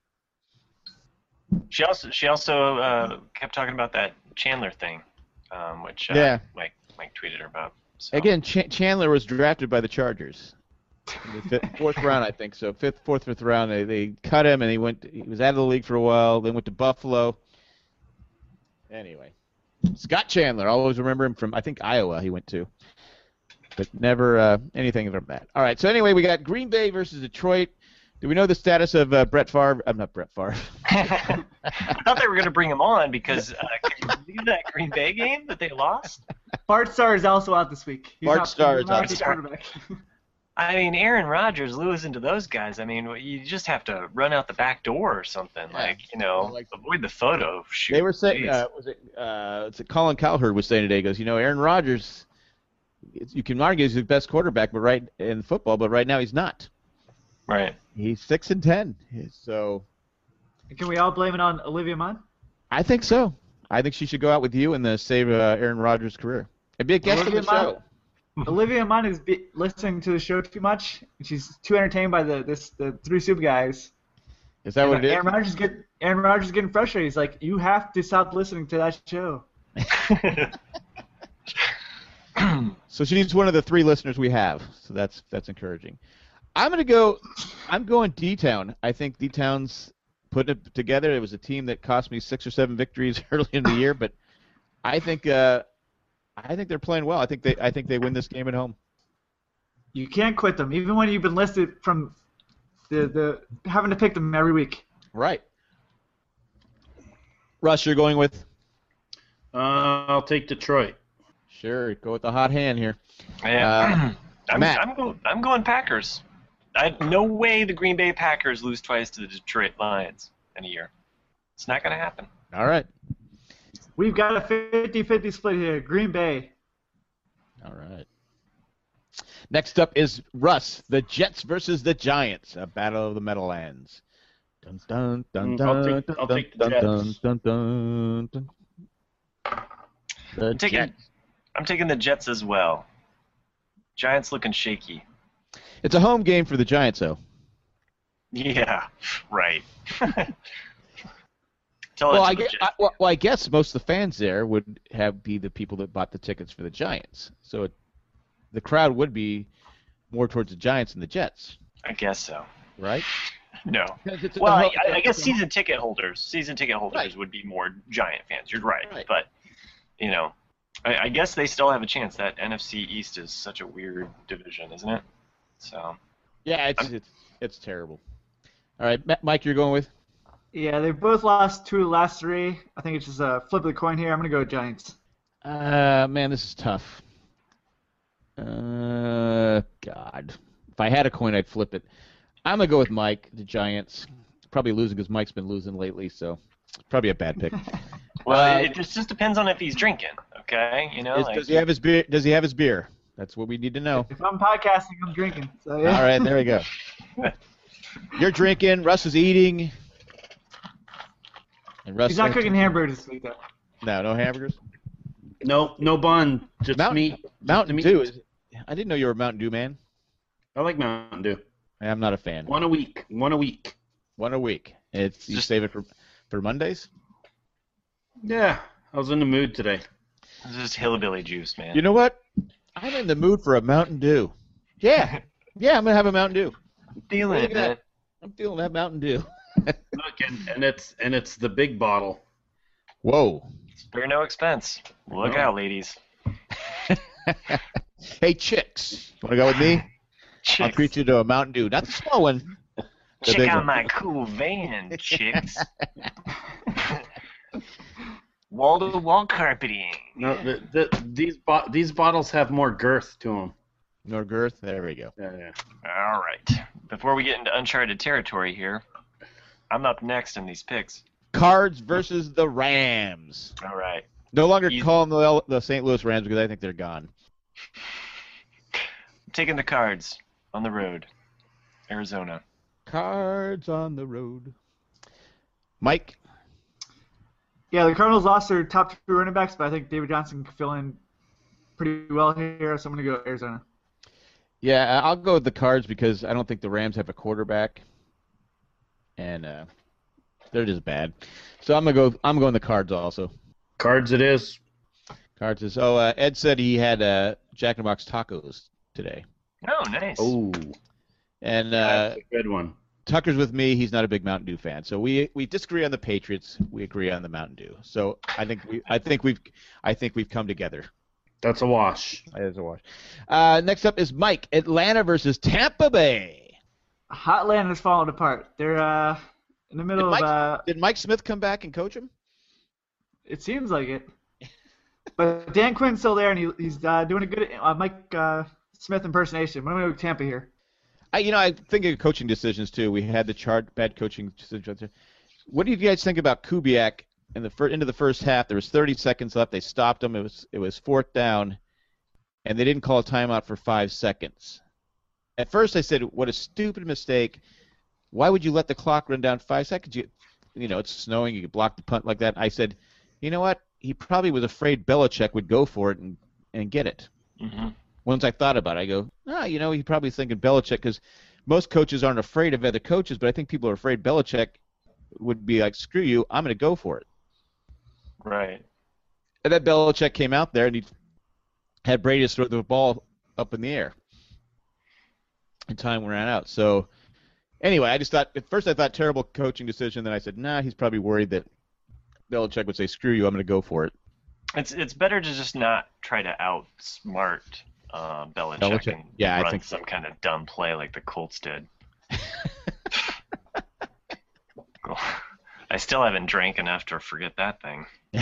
Speaker 4: She also she also uh, kept talking about that Chandler thing, um, which uh,
Speaker 1: Yeah.
Speaker 4: Mike Mike tweeted her about. So.
Speaker 1: Again, Ch- Chandler was drafted by the Chargers, in the fifth, fourth round, I think. So fifth, fourth, fifth round. They, they cut him, and he went. He was out of the league for a while. Then went to Buffalo. Anyway, Scott Chandler. I always remember him from I think Iowa. He went to, but never uh, anything from that. All right. So anyway, we got Green Bay versus Detroit. Do we know the status of uh, Brett Favre? I'm not Brett Favre.
Speaker 4: I thought they were going to bring him on because uh, can you believe that Green Bay game that they lost?
Speaker 2: Bart Starr is also out this week. He's
Speaker 1: Bart
Speaker 2: not,
Speaker 1: Starr
Speaker 2: he's
Speaker 1: is
Speaker 2: not
Speaker 1: out.
Speaker 2: the quarterback.
Speaker 4: I mean, Aaron Rodgers, losing to those guys. I mean, you just have to run out the back door or something.
Speaker 1: Yeah.
Speaker 4: Like, you know,
Speaker 1: Like-
Speaker 4: avoid the photo shoot.
Speaker 1: They were saying,
Speaker 4: Jeez.
Speaker 1: uh, was it, uh, it's Colin Cowherd was saying today, he goes, you know, Aaron Rodgers, you can argue he's the best quarterback, but right in football, but right now he's not.
Speaker 4: Right.
Speaker 1: He's six and ten, so
Speaker 2: Can we all blame it on Olivia Munn?
Speaker 1: I think so. I think she should go out with you and uh, save uh, Aaron Rodgers' career and be a guest on the
Speaker 2: Olivia Munn-
Speaker 1: show.
Speaker 2: Olivia Munn is be- listening to the show too much. She's too entertained by the this the three soup guys.
Speaker 1: Is that what it is?
Speaker 2: Aaron Rodgers get Aaron Rodgers is getting frustrated. He's like, you have to stop listening to that show.
Speaker 1: So she needs one of the three listeners we have. So that's that's encouraging. I'm gonna go. I'm going D-Town. I think D-Town's putting it together. It was a team that cost me six or seven victories early in the year, but I think uh, I think they're playing well. I think they I think they win this game at home.
Speaker 2: You can't quit them, even when you've been listed from the the having to pick them every week.
Speaker 1: Right. Russ, you're going with?
Speaker 3: Uh, I'll take Detroit.
Speaker 1: Sure. Go with the hot hand here.
Speaker 4: Yeah. I'm,
Speaker 1: Matt.
Speaker 4: I'm, go, I'm going Packers. I, no way the Green Bay Packers lose twice to the Detroit Lions in a year. It's not going to happen.
Speaker 1: All right.
Speaker 2: We've got a fifty-fifty split here. Green Bay.
Speaker 1: All right. Next up is Russ, the Jets versus the Giants, a battle of the Meadowlands. Dun dun dun
Speaker 3: Mm,
Speaker 1: dun
Speaker 3: I'll take-
Speaker 1: dun
Speaker 3: I'll
Speaker 1: dun
Speaker 3: take the
Speaker 1: dun, dun,
Speaker 3: Jets.
Speaker 1: dun, dun, dun. The
Speaker 4: I'm taking,
Speaker 1: Jets.
Speaker 4: I'm taking the Jets as well. Giants looking shaky.
Speaker 1: It's a home game for the Giants, though.
Speaker 4: Yeah, right. Tell
Speaker 1: Well
Speaker 4: it
Speaker 1: I,
Speaker 4: to the
Speaker 1: guess,
Speaker 4: Jets.
Speaker 1: I, well, well, I guess most of the fans there would have be the people that bought the tickets for the Giants. So it, the crowd would be more towards the Giants than the Jets,
Speaker 4: I guess so.
Speaker 1: right?
Speaker 4: No.
Speaker 1: 'Cause it's a
Speaker 4: Well, I,
Speaker 1: home-
Speaker 4: I- I guess
Speaker 1: it's a home-
Speaker 4: season ticket holders, season ticket holders
Speaker 1: Right.
Speaker 4: would be more Giant fans. You're right,
Speaker 1: Right.
Speaker 4: but you know, I, I guess they still have a chance. That N F C East is such a weird division, isn't it? So
Speaker 1: Yeah, it's,
Speaker 4: I'm-
Speaker 1: it's it's terrible. All right, Ma- Mike, you're going with?
Speaker 2: Yeah, they both lost two of the last three. I think it's just a flip of the coin here. I'm gonna go with Giants.
Speaker 1: Uh, man, this is tough. Uh, God, if I had a coin, I'd flip it. I'm gonna go with Mike, the Giants. probably losing because Mike's been losing lately, so it's probably a bad pick.
Speaker 4: Well,
Speaker 1: Uh,
Speaker 4: it just just depends on if he's drinking. Okay, you know.
Speaker 1: Is-
Speaker 4: like,
Speaker 1: does he have his beer? Does he have his beer? That's what we need to know.
Speaker 2: If I'm podcasting, I'm drinking. So yeah.
Speaker 1: All right, there we go. You're drinking. Russ is eating. And Russ
Speaker 2: He's not cooking hamburgers this week though.
Speaker 1: No, no hamburgers.
Speaker 3: No, no bun, just
Speaker 1: Mountain,
Speaker 3: meat.
Speaker 1: Mountain
Speaker 3: meat.
Speaker 1: Dew. Is, I didn't know you were a Mountain Dew man.
Speaker 3: I like Mountain Dew.
Speaker 1: I'm not a fan.
Speaker 3: One a week. One a week.
Speaker 1: One a week. It's you
Speaker 4: Just-
Speaker 1: save it for for Mondays.
Speaker 3: Yeah, I was in the mood today.
Speaker 4: This is hillbilly juice, man.
Speaker 1: You know what? I'm in the mood for a Mountain Dew. Yeah, yeah, I'm gonna have a Mountain Dew.
Speaker 4: feeling
Speaker 1: Look
Speaker 4: it,
Speaker 1: at that.
Speaker 4: man.
Speaker 1: I'm feeling that Mountain Dew.
Speaker 3: Look, and, and it's and it's the big bottle.
Speaker 1: Whoa.
Speaker 4: Spare no expense. Look
Speaker 3: No.
Speaker 4: out, ladies.
Speaker 1: Hey, chicks, want to go with me? I'll
Speaker 4: Chicks.
Speaker 1: treat you to a Mountain Dew, not the small one. The
Speaker 4: Check
Speaker 1: big
Speaker 4: out
Speaker 1: one.
Speaker 4: my cool van, chicks. Wall-to-wall carpeting.
Speaker 3: No, the, the, these bo- these bottles have more girth to them.
Speaker 1: No girth. There we go.
Speaker 3: Yeah, yeah.
Speaker 4: All right. Before we get into uncharted territory here, I'm up next in these picks.
Speaker 1: Cards versus the Rams.
Speaker 4: All right.
Speaker 1: No longer
Speaker 4: Easy.
Speaker 1: call them the, L- the Saint Louis Rams because I think they're gone.
Speaker 4: I'm taking the Cards on the road. Arizona.
Speaker 1: Cards on the road. Mike.
Speaker 2: Yeah, the Cardinals lost their top two running backs, but I think David Johnson can fill in pretty well here, so I'm going to go Arizona.
Speaker 1: Yeah, I'll go with the Cards because I don't think the Rams have a quarterback, and uh, they're just bad. So I'm gonna go. I'm going the Cards also.
Speaker 3: Cards it is.
Speaker 1: Cards is. Oh, uh, Ed said he had uh, Jack in the Box tacos today,
Speaker 4: Oh, nice.
Speaker 3: Oh,
Speaker 1: and uh,
Speaker 3: that's a good one.
Speaker 1: Tucker's with me. He's not a big Mountain Dew fan, so we we disagree on the Patriots. We agree on the Mountain Dew. So I think we I think we've I think we've come together.
Speaker 3: That's a wash.
Speaker 1: As a watch. Uh, next up is Mike. Atlanta versus Tampa Bay.
Speaker 2: Hotland is falling apart. They're uh, in the middle
Speaker 1: Did
Speaker 2: of. Uh,
Speaker 1: Did Mike Smith come back and coach him?
Speaker 2: it seems like it. But Dan Quinn's still there, and he, he's uh, doing a good uh, Mike uh, Smith impersonation. I'm going to go Tampa here.
Speaker 1: I, you know, I think of coaching decisions too. We had the chart bad coaching decisions. What do you guys think about Kubiak in the fir- into the first half? There was thirty seconds left. They stopped him. It was it was fourth down, and they didn't call a timeout for five seconds. At first, I said, "What a stupid mistake! Why would you let the clock run down five seconds? You, you know, it's snowing. You could block the punt like that." I said, "You know what? He probably was afraid Belichick would go for it and and get it."
Speaker 4: Mm-hmm.
Speaker 1: Once I thought about it, I go, ah, you know, he probably thinking Belichick because most coaches aren't afraid of other coaches, but I think people are afraid Belichick would be like, screw you, I'm going to go for it.
Speaker 4: Right.
Speaker 1: And then Belichick came out there and he had Brady throw the ball up in the air. And time ran out. So anyway, I just thought, at first I thought terrible coaching decision. Then I said, nah, he's probably worried that Belichick would say, screw you, I'm going to go for it.
Speaker 4: It's it's better to just not try to outsmart uh, Belichick,
Speaker 1: Belichick.
Speaker 4: and
Speaker 1: Yeah, I
Speaker 4: run
Speaker 1: think so.
Speaker 4: some kind of dumb play like the Colts did. I still haven't drank enough to forget that thing.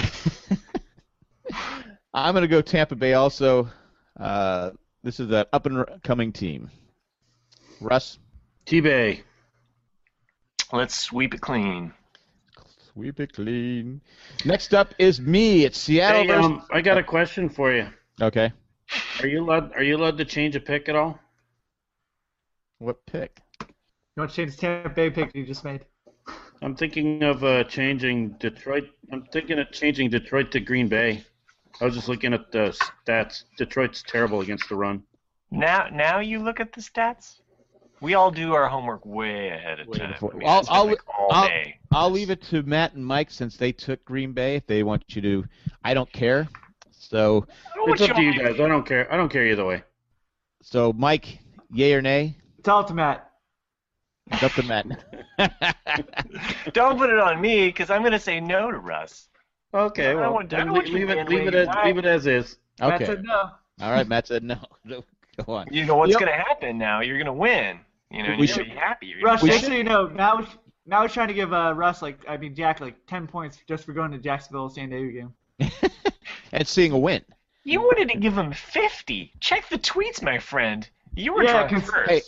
Speaker 1: I'm going to go Tampa Bay also. Uh, this is an up-and-coming team. Russ?
Speaker 3: T-Bay.
Speaker 4: Let's sweep it clean.
Speaker 1: Sweep it clean. Next up is me. It's Seattle
Speaker 3: Hey,
Speaker 1: versus...
Speaker 3: um, I got a question for you.
Speaker 1: Okay.
Speaker 3: Are you allowed? Are you allowed to change a pick at all?
Speaker 1: What pick?
Speaker 2: You want to change the Tampa Bay pick you just made?
Speaker 3: I'm thinking of uh, changing Detroit. I'm thinking of changing Detroit to Green Bay. I was just looking at the stats. Detroit's terrible against the run.
Speaker 4: Now, now you look at the stats. We all do our homework way ahead of
Speaker 1: Way
Speaker 4: time.
Speaker 1: before-
Speaker 4: I mean,
Speaker 1: I'll-
Speaker 4: it's been
Speaker 1: I'll-
Speaker 4: like all
Speaker 1: I'll-
Speaker 4: day.
Speaker 1: I'll leave it to Matt and Mike since they took Green Bay. If they want you to, I don't care. So,
Speaker 3: It's up to you guys. I don't care. I don't care either way.
Speaker 1: so Mike, yay or nay?
Speaker 2: Tell it to Matt.
Speaker 1: It's up to Matt.
Speaker 4: Don't put it on me, because I'm going to say no to Russ.
Speaker 3: Okay,
Speaker 4: I don't
Speaker 3: well,
Speaker 4: want- I
Speaker 3: then
Speaker 4: don't
Speaker 3: leave,
Speaker 4: want you
Speaker 3: leave it,
Speaker 4: handling
Speaker 3: leave it as,
Speaker 4: that.
Speaker 3: leave it as is.
Speaker 2: Matt
Speaker 1: Okay.
Speaker 2: said no.
Speaker 1: All right. Matt said no. Go on.
Speaker 4: You know what's
Speaker 1: Yep.
Speaker 4: going to happen now. You're going to win. You know,
Speaker 1: We
Speaker 4: you're
Speaker 1: should-
Speaker 4: going to be happy. You're
Speaker 2: Russ,
Speaker 4: gonna
Speaker 2: just
Speaker 4: win.
Speaker 2: so you know, Matt was, Matt was trying to give uh, Russ, like, I mean, Jack, like, ten points just for going to Jacksonville San Diego game.
Speaker 1: And seeing a win.
Speaker 4: You wanted to give him fifty. Check the tweets, my friend. You were
Speaker 2: Yeah,
Speaker 4: drunk
Speaker 2: 'cause-
Speaker 4: first.
Speaker 1: Hey,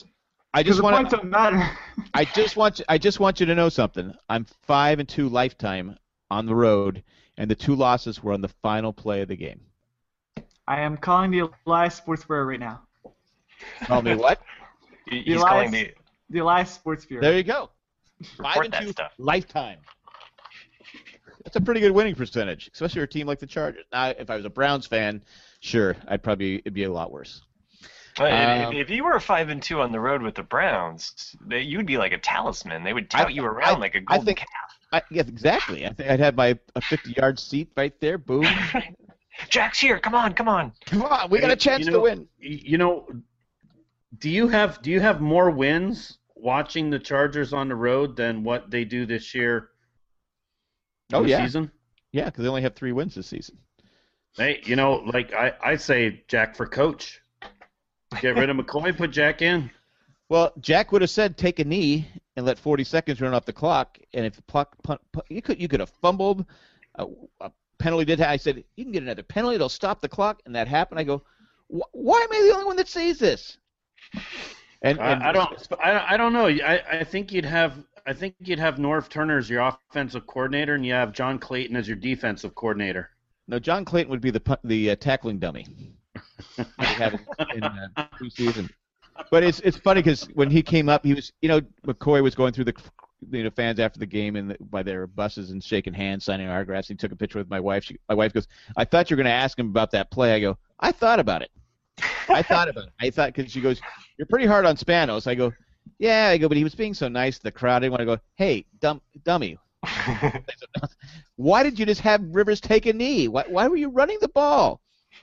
Speaker 1: I
Speaker 2: Because
Speaker 1: just
Speaker 2: the
Speaker 1: want
Speaker 2: points
Speaker 1: to.
Speaker 2: don't matter.
Speaker 1: I just want. You, I just want you to know something. I'm five and two lifetime on the road, and the two losses were on the final play of the game.
Speaker 2: I am calling the Elias Sports Bureau right now.
Speaker 1: Tell me what?
Speaker 4: He-
Speaker 2: The
Speaker 4: He's calling
Speaker 2: Elias,
Speaker 4: the
Speaker 2: the Elias Sports Bureau.
Speaker 1: There you go. Five
Speaker 4: report
Speaker 1: and
Speaker 4: that
Speaker 1: two
Speaker 4: stuff.
Speaker 1: lifetime. That's a pretty good winning percentage, especially for a team like the Chargers. Now, if I was a Browns fan, sure, I'd probably it'd be a lot worse.
Speaker 4: Well, if-
Speaker 1: Um,
Speaker 4: if you were five and two on the road with the Browns, they, you'd be like a talisman. They would
Speaker 1: I-
Speaker 4: tout you around
Speaker 1: I-
Speaker 4: like a
Speaker 1: I
Speaker 4: golden
Speaker 1: think- I, yes, exactly. I think I'd have my a fifty-yard seat right there. Boom.
Speaker 4: calf. Jack's here. Come on, come on.
Speaker 1: Come on, we got a chance
Speaker 3: You
Speaker 1: to
Speaker 3: know-
Speaker 1: win.
Speaker 3: You know, do you have do you have more wins watching the Chargers on the road than what they do this year?
Speaker 1: Oh,
Speaker 3: this
Speaker 1: yeah.
Speaker 3: season.
Speaker 1: Yeah, because they only have three wins this season.
Speaker 3: Hey, you know, like I, I say, Jack for coach. Get rid of McCoy, put Jack in.
Speaker 1: Well, Jack would have said take a knee and let forty seconds run off the clock, and if the clock punt, punt, you could you could have fumbled, a, a penalty did. I said you can get another penalty, it'll stop the clock, and that happened. I go, "Wh- why am I the only one that sees this? And, and
Speaker 3: I, I don't. I, I don't know. I, I think you'd have. I think you'd have Norv Turner as your offensive coordinator, and you have John Clayton as your defensive coordinator.
Speaker 1: No, John Clayton would be the pu- the uh, tackling dummy. They have in, in uh, preseason. But it's it's funny because when he came up, he was you know McCoy was going through the you know fans after the game and the, by their buses and shaking hands, signing autographs. He took a picture with my wife. She, my wife goes, "I thought you were going to ask him about that play." I go, "I thought about it. I thought about it. I thought because she goes, you're pretty hard on Spanos." I go, "Yeah." I go, "But he was being so nice to the crowd. I didn't want to go, hey, dumb dummy. Why did you just have Rivers take a knee? Why why were you running the ball?"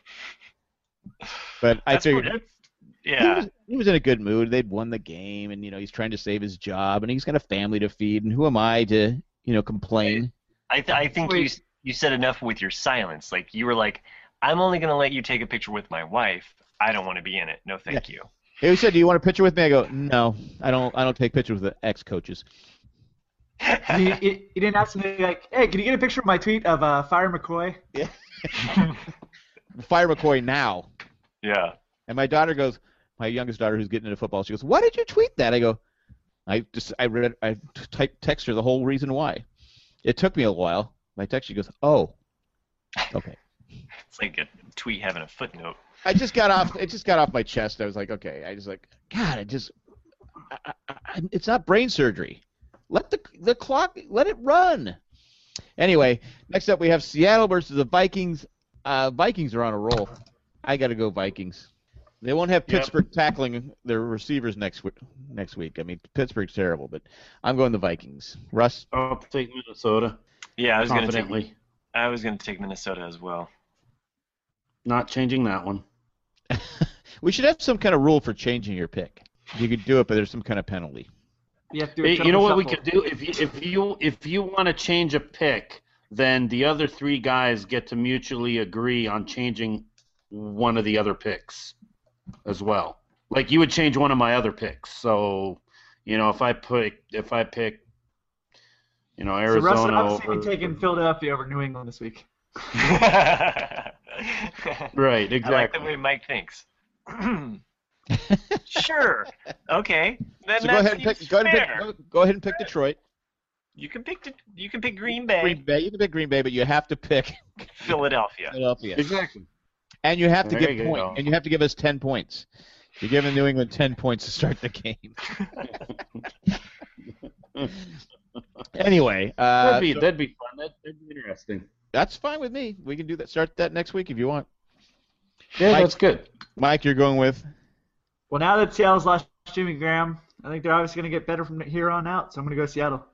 Speaker 1: But I
Speaker 4: That's
Speaker 1: figured.
Speaker 4: pretty-
Speaker 1: He
Speaker 4: yeah.
Speaker 1: was, he was in a good mood. They'd won the game, and you know he's trying to save his job, and he's got a family to feed. And who am I to you know complain?
Speaker 4: I, th- I think you you said enough with your silence. Like you were like, I'm only gonna let you take a picture with my wife. I don't want to be in it. No, thank you.
Speaker 1: He said, "Do you want a picture with me?" I go, "No, I don't. I don't take pictures with the ex-coaches."
Speaker 2: he, he, he didn't ask me like, hey, can you get a picture of my tweet of uh, Fire McCoy?
Speaker 1: Fire McCoy now.
Speaker 4: Yeah.
Speaker 1: And my daughter goes, my youngest daughter who's getting into football, she goes, "Why did you tweet that?" I go, I just I read I typed text her the whole reason why. It took me a while. My text, she goes, "Oh, okay."
Speaker 4: It's like a tweet having a footnote.
Speaker 1: I just got off. It just got off my chest. I was like, okay. I just like, God. I just. I, I, I, it's not brain surgery. Let the the clock. Let it run. Anyway, next up we have Seattle versus the Vikings. Uh, Vikings are on a roll. I got to go Vikings. They won't have
Speaker 3: Yep.
Speaker 1: Pittsburgh tackling their receivers next week. Next week. I mean, Pittsburgh's terrible, but I'm going the Vikings. Russ.
Speaker 3: I'll take Minnesota
Speaker 4: Yeah, I was gonna take.
Speaker 3: confidently.
Speaker 4: I was gonna take Minnesota as well.
Speaker 3: Not changing that one.
Speaker 1: We should have some kind of rule for changing your pick. You could do it, but there's some kind of penalty.
Speaker 2: You have to do a
Speaker 3: Hey, you know what we
Speaker 2: shuffle.
Speaker 3: could do if you if you if you want to change a pick, then the other three guys get to mutually agree on changing one of the other picks as well. Like you would change one of my other picks. So, you know, if I pick if I pick, you know,
Speaker 2: So Russ,
Speaker 3: Arizona
Speaker 2: I'm
Speaker 3: over,
Speaker 2: seeing taking Philadelphia over New England this week.
Speaker 3: right,
Speaker 4: I like the
Speaker 3: exactly.
Speaker 4: way Mike thinks. Sure. Okay. Then
Speaker 1: So
Speaker 4: that
Speaker 1: go ahead and
Speaker 4: seems
Speaker 1: pick. Go ahead and
Speaker 4: fair.
Speaker 1: pick. Go, go ahead and pick Detroit.
Speaker 4: You can pick. the- You can pick Green Bay,
Speaker 1: Green Bay. You can pick Green Bay, but you have to pick
Speaker 4: Philadelphia.
Speaker 1: Philadelphia.
Speaker 3: Exactly.
Speaker 1: And you have to
Speaker 3: There
Speaker 1: give
Speaker 3: you
Speaker 1: point.
Speaker 3: go.
Speaker 1: And you have to give us ten points. You're giving New England ten points to start the game. Anyway, uh,
Speaker 3: That'd be
Speaker 1: so
Speaker 3: that'd be fun. That'd, that'd be interesting.
Speaker 1: that's fine with me. We can do that. Start that next week if you want.
Speaker 3: Yeah,
Speaker 1: Mike-
Speaker 3: that's good.
Speaker 1: Mike, you're going with.
Speaker 2: Well, now that Seattle's lost Jimmy Graham, I think they're obviously going to get better from here on out. So I'm going to go Seattle.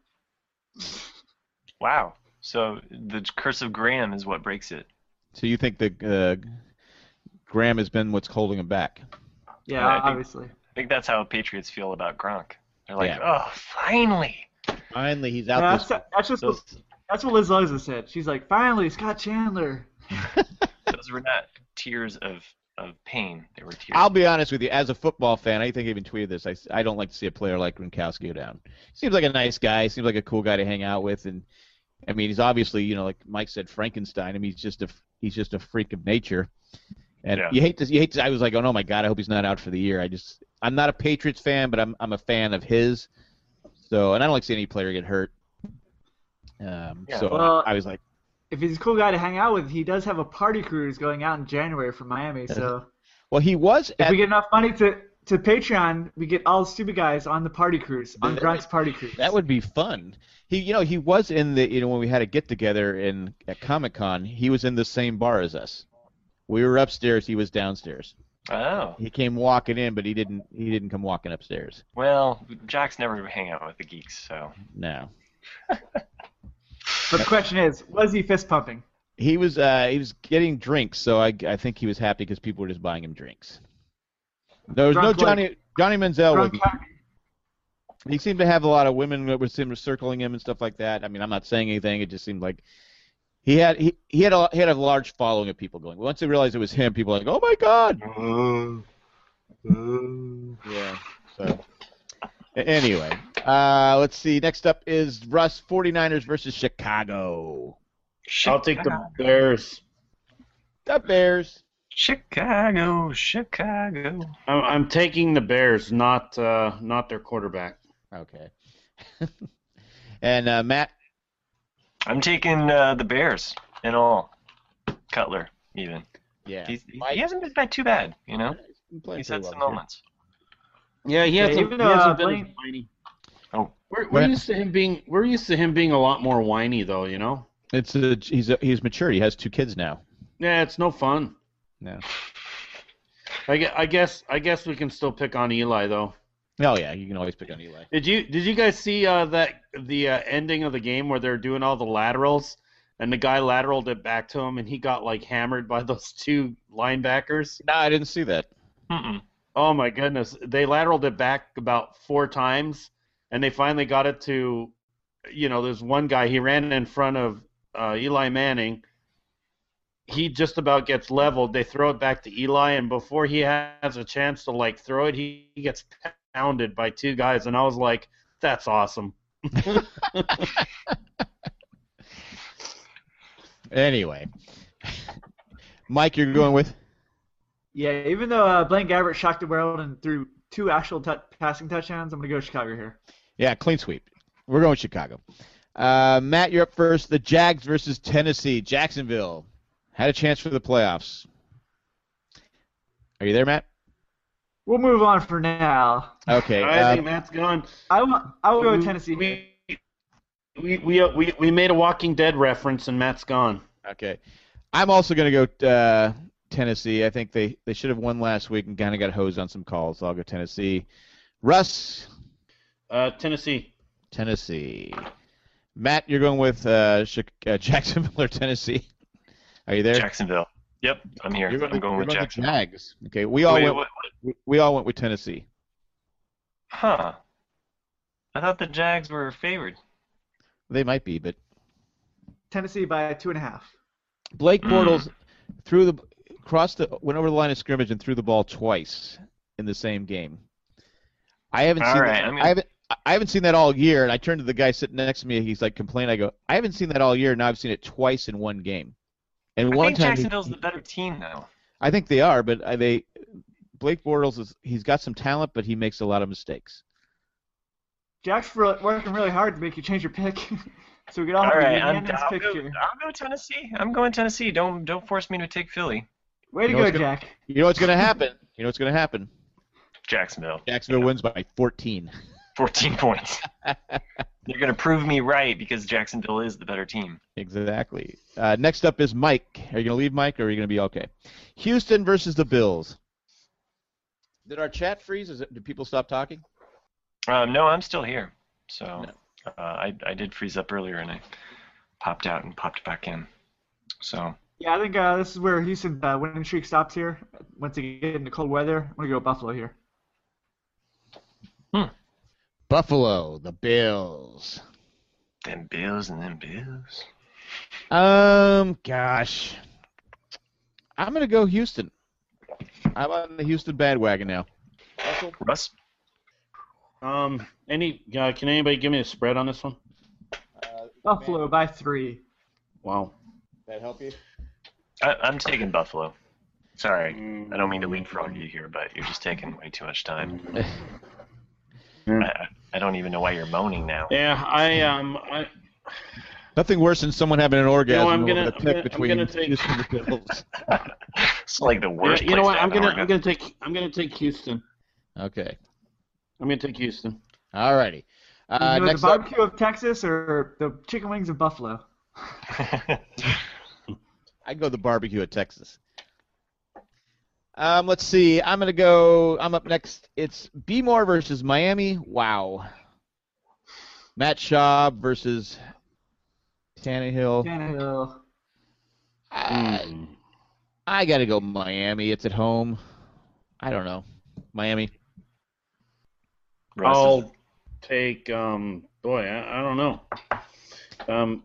Speaker 4: Wow. So the curse of Graham is what breaks it.
Speaker 1: So you think that uh, Graham has been what's holding him back?
Speaker 2: Yeah,
Speaker 4: I think-
Speaker 2: obviously.
Speaker 4: I think that's how Patriots feel about Gronk. They're like,
Speaker 1: Yeah.
Speaker 4: oh, finally.
Speaker 1: Finally, he's
Speaker 2: Yeah,
Speaker 1: out
Speaker 2: that's,
Speaker 1: this.
Speaker 2: that's just what,
Speaker 4: Those,
Speaker 2: that's what Liz Loza said. She's like, finally, Scott Chandler.
Speaker 4: those were not tears of, of pain. They were tears.
Speaker 1: I'll be honest with you. As a football fan, I think I even tweeted this. I, I don't like to see a player like Gronkowski go down. Seems like a nice guy. Seems like a cool guy to hang out with. And I mean, he's obviously, you know, like Mike said, Frankenstein. I mean, he's just a he's just a freak of nature. And
Speaker 4: Yeah.
Speaker 1: you hate to you hate to. I was like, oh no, my God, I hope he's not out for the year. I just I'm not a Patriots fan, but I'm I'm a fan of his. So, and I don't like seeing any player get hurt. Um,
Speaker 4: Yeah.
Speaker 1: so
Speaker 2: Well,
Speaker 1: I, I was like,
Speaker 2: if he's a cool guy to hang out with, he does have a party cruise going out in January from Miami. So
Speaker 1: well, he was
Speaker 2: if
Speaker 1: at
Speaker 2: we get enough money to to Patreon, we get all the stupid guys on the party cruise, on
Speaker 1: That
Speaker 2: Grunt's party cruise.
Speaker 1: that would be fun. He, you know, he was in the, you know, when we had a get together in at Comic Con, he was in the same bar as us. We were upstairs, he was downstairs.
Speaker 4: Oh.
Speaker 1: He came walking in, but he didn't. He didn't come walking upstairs.
Speaker 4: Well, Jack's never hang out with the geeks, so.
Speaker 1: No.
Speaker 2: But the question is, was he fist pumping?
Speaker 1: He was. Uh, he was getting drinks, so I, I think he was happy because people were just buying him drinks. There was no
Speaker 2: Drunk like-
Speaker 1: Johnny. Johnny Manziel was.
Speaker 2: Drunk happy.
Speaker 1: He seemed to have a lot of women that were seemed circling him and stuff like that. I mean, I'm not saying anything. It just seemed like he had he, he had a he had a large following of people going. Once they realized it was him, people were like, oh my god. Yeah. So a- anyway, uh, let's see. Next up is Russ 49ers versus Chicago.
Speaker 3: I'll take the Bears.
Speaker 1: The Bears.
Speaker 4: Chicago, Chicago.
Speaker 3: I'm, I'm taking the Bears, not uh, not their quarterback.
Speaker 1: Okay. and uh, Matt.
Speaker 4: I'm taking uh, the Bears and all. Cutler, even.
Speaker 1: Yeah.
Speaker 4: He's, he,
Speaker 1: Mike-
Speaker 4: he hasn't been bad too bad, you know.
Speaker 1: He's been playing
Speaker 4: He's
Speaker 1: pretty
Speaker 4: had some
Speaker 1: well this
Speaker 4: moments.
Speaker 3: Yeah, he
Speaker 2: Yeah,
Speaker 3: hasn't,
Speaker 2: even,
Speaker 3: he hasn't
Speaker 2: uh,
Speaker 3: been as
Speaker 2: Blaine-
Speaker 3: whiny.
Speaker 4: Oh.
Speaker 3: We're,
Speaker 1: Go
Speaker 3: we're
Speaker 1: ahead.
Speaker 3: used to him being we're used to him being a lot more whiny though, you know.
Speaker 1: year. It's a, he's a, he's mature. He has two kids now.
Speaker 3: Yeah, it's no fun.
Speaker 1: No.
Speaker 3: I guess, I guess I guess we can still pick on Eli though.
Speaker 1: Oh yeah, you can always pick on Eli.
Speaker 3: Did you did you guys see uh, that the uh, ending of the game where they're doing all the laterals and the guy lateraled it back to him and he got like hammered by those two linebackers?
Speaker 1: No, I didn't see that.
Speaker 4: Mm-mm.
Speaker 3: Oh my goodness, they lateraled it back about four times and they finally got it to, you know, there's one guy he ran in front of uh, Eli Manning. He just about gets leveled. They throw it back to Eli, and before he has a chance to like throw it, he, he gets pounded by two guys. And I was like, "That's awesome."
Speaker 1: Anyway, Mike, you're going with?
Speaker 2: Yeah, even though uh, Blaine Gabbert shocked the world and threw two actual t- passing touchdowns, I'm going to go Chicago here.
Speaker 1: Yeah, clean sweep. We're going with Chicago. Uh, Matt, you're up first. The Jags versus Tennessee. Jacksonville had a chance for the playoffs. Are you there, Matt?
Speaker 2: We'll move on for now.
Speaker 1: Okay.
Speaker 3: I
Speaker 1: uh,
Speaker 3: think Matt's gone.
Speaker 2: I want. I will go with Tennessee.
Speaker 3: We we we we, we made a Walking Dead reference, and Matt's gone.
Speaker 1: okay. I'm also going to go uh, Tennessee. I think they, they should have won last week and kind of got hosed on some calls. So I'll go Tennessee. Russ,
Speaker 3: Uh, Tennessee.
Speaker 1: Tennessee. Matt, you're going with uh, Chi- uh, Jacksonville or Tennessee? Are you there?
Speaker 4: Jacksonville. Yep, I'm here.
Speaker 1: You're going,
Speaker 4: I'm going
Speaker 1: you're
Speaker 4: with
Speaker 1: going
Speaker 4: Jacksonville.
Speaker 1: Jags. Okay, we all
Speaker 4: Wait,
Speaker 1: went.
Speaker 4: what,
Speaker 1: We, we all went with Tennessee.
Speaker 4: huh. I thought the Jags were favored.
Speaker 1: They might be, but
Speaker 2: Tennessee by two and a half.
Speaker 1: Blake
Speaker 4: Mm.
Speaker 1: Bortles threw the crossed the went over the line of scrimmage and threw the ball twice in the same game. I haven't
Speaker 4: All
Speaker 1: seen
Speaker 4: right,
Speaker 1: that.
Speaker 4: I'm gonna-
Speaker 1: I haven't. I haven't seen that all year. And I turned to the guy sitting next to me. He's like complaining. I go, I haven't seen that all year. Now I've seen it twice in one game. And
Speaker 4: I
Speaker 1: one
Speaker 4: think
Speaker 1: time, he-
Speaker 4: Jacksonville's the better team now.
Speaker 1: I think they are, but I, they Blake Bortles is he's got some talent, but he makes a lot of mistakes.
Speaker 2: Jack's re- working really hard to make you change your pick, so we get all
Speaker 4: All
Speaker 2: have a
Speaker 4: right, I'm,
Speaker 2: unanimous
Speaker 4: I'll,
Speaker 2: pick
Speaker 4: go,
Speaker 2: here.
Speaker 4: I'll go Tennessee. I'm going Tennessee. Don't don't force me to take Philly.
Speaker 2: Way to
Speaker 1: You know
Speaker 2: go,
Speaker 1: what's gonna-
Speaker 2: Jack.
Speaker 1: You know what's going to happen? You know what's going to happen?
Speaker 4: Jacksonville.
Speaker 1: Jacksonville wins by fourteen.
Speaker 4: fourteen points. They're going to prove me right because Jacksonville is the better team.
Speaker 1: Exactly. Uh, next up is Mike. Are you going to leave, Mike, or are you going to be okay? Houston versus the Bills. Did our chat freeze? Is it, did people stop talking?
Speaker 4: Um, no, I'm still here. So uh, I I did freeze up earlier and I popped out and popped back in. So
Speaker 2: Yeah, I think uh, this is where Houston's uh, winning streak stops here. Once they get into cold weather, I'm going to go Buffalo here.
Speaker 1: Buffalo, the Bills.
Speaker 4: them Bills and them Bills.
Speaker 1: Um, gosh. I'm going to go Houston. I'm on the Houston bandwagon now. Russell?
Speaker 4: Russ.
Speaker 3: Um, any uh, can anybody give me a spread on this one?
Speaker 1: Uh,
Speaker 2: Buffalo by three.
Speaker 3: Wow.
Speaker 1: that help you?
Speaker 4: I, I'm taking Buffalo. Sorry, I don't mean to leapfrog you here, but you're just taking way too much time.
Speaker 3: Mm.
Speaker 4: I, I don't even know why you're moaning now.
Speaker 3: Yeah, I um, I,
Speaker 1: Nothing worse than someone having an orgasm
Speaker 3: I'm gonna-
Speaker 1: over the
Speaker 3: I'm
Speaker 1: pick
Speaker 3: gonna- I'm
Speaker 1: between
Speaker 3: gonna take-
Speaker 1: Houston and the Bills.
Speaker 4: It's like the
Speaker 3: yeah,
Speaker 4: worst.
Speaker 3: you know
Speaker 4: place
Speaker 3: what?
Speaker 4: to
Speaker 3: I'm
Speaker 4: have an
Speaker 3: gonna I'm
Speaker 4: orgasm.
Speaker 3: gonna take I'm gonna take Houston.
Speaker 1: Okay.
Speaker 3: I'm gonna take Houston.
Speaker 1: All righty. Uh,
Speaker 2: You know,
Speaker 1: next
Speaker 2: the
Speaker 1: up,
Speaker 2: barbecue of Texas or the chicken wings of Buffalo?
Speaker 1: I go the barbecue at Texas. Um, let's see. I'm gonna go. I'm up next. It's B More versus Miami. Wow. Matt Schaub versus Tannehill.
Speaker 2: Tannehill.
Speaker 1: I,
Speaker 3: Mm.
Speaker 1: I gotta go Miami. It's at home. I don't know. Miami.
Speaker 4: Russ is-
Speaker 3: I'll take um. Boy, I, I don't know. Um.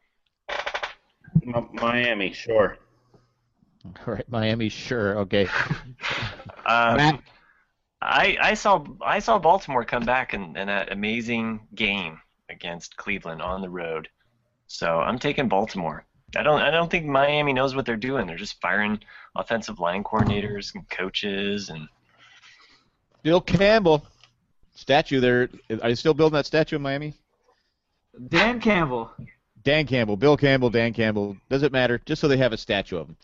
Speaker 3: M- Miami, sure.
Speaker 1: All right, Miami. Sure. Okay.
Speaker 4: Um,
Speaker 1: Matt.
Speaker 4: I I saw I saw Baltimore come back in, in that amazing game against Cleveland on the road. So I'm taking Baltimore. I don't I don't think Miami knows what they're doing. They're just firing offensive line coordinators and coaches and
Speaker 1: Bill Campbell. Statue there. Are you still building that statue in Miami?
Speaker 2: Dan Campbell.
Speaker 1: Dan Campbell. Bill Campbell. Dan Campbell. Doesn't matter. Just so they have a statue of him.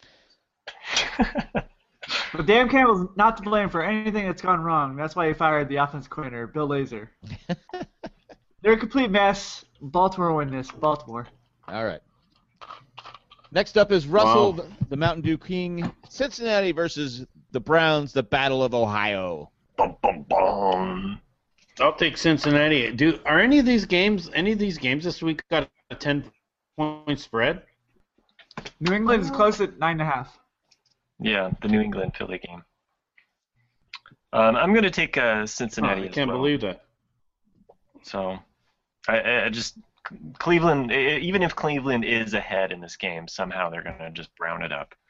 Speaker 2: But Dan Campbell's not to blame for anything that's gone wrong. That's why he fired the offense coordinator, Bill Lazor. They're a complete mess. Baltimore win this. Baltimore.
Speaker 1: All right. Next up is Russell,
Speaker 3: Wow.
Speaker 1: the Mountain Dew King. Cincinnati versus the Browns, the Battle of Ohio.
Speaker 4: bum bum bum.
Speaker 3: I'll take Cincinnati. Do are any of these games any of these games this week got a ten point spread?
Speaker 2: New England is close at nine and a half.
Speaker 4: Yeah, the New England Philly game. Um, I'm going to take uh,
Speaker 3: Huh,
Speaker 4: Cincinnati
Speaker 3: I
Speaker 4: as
Speaker 3: can't
Speaker 4: well.
Speaker 3: believe that.
Speaker 4: So, I, I I just Cleveland. e- Even if Cleveland is ahead in this game, somehow they're going to just brown it up.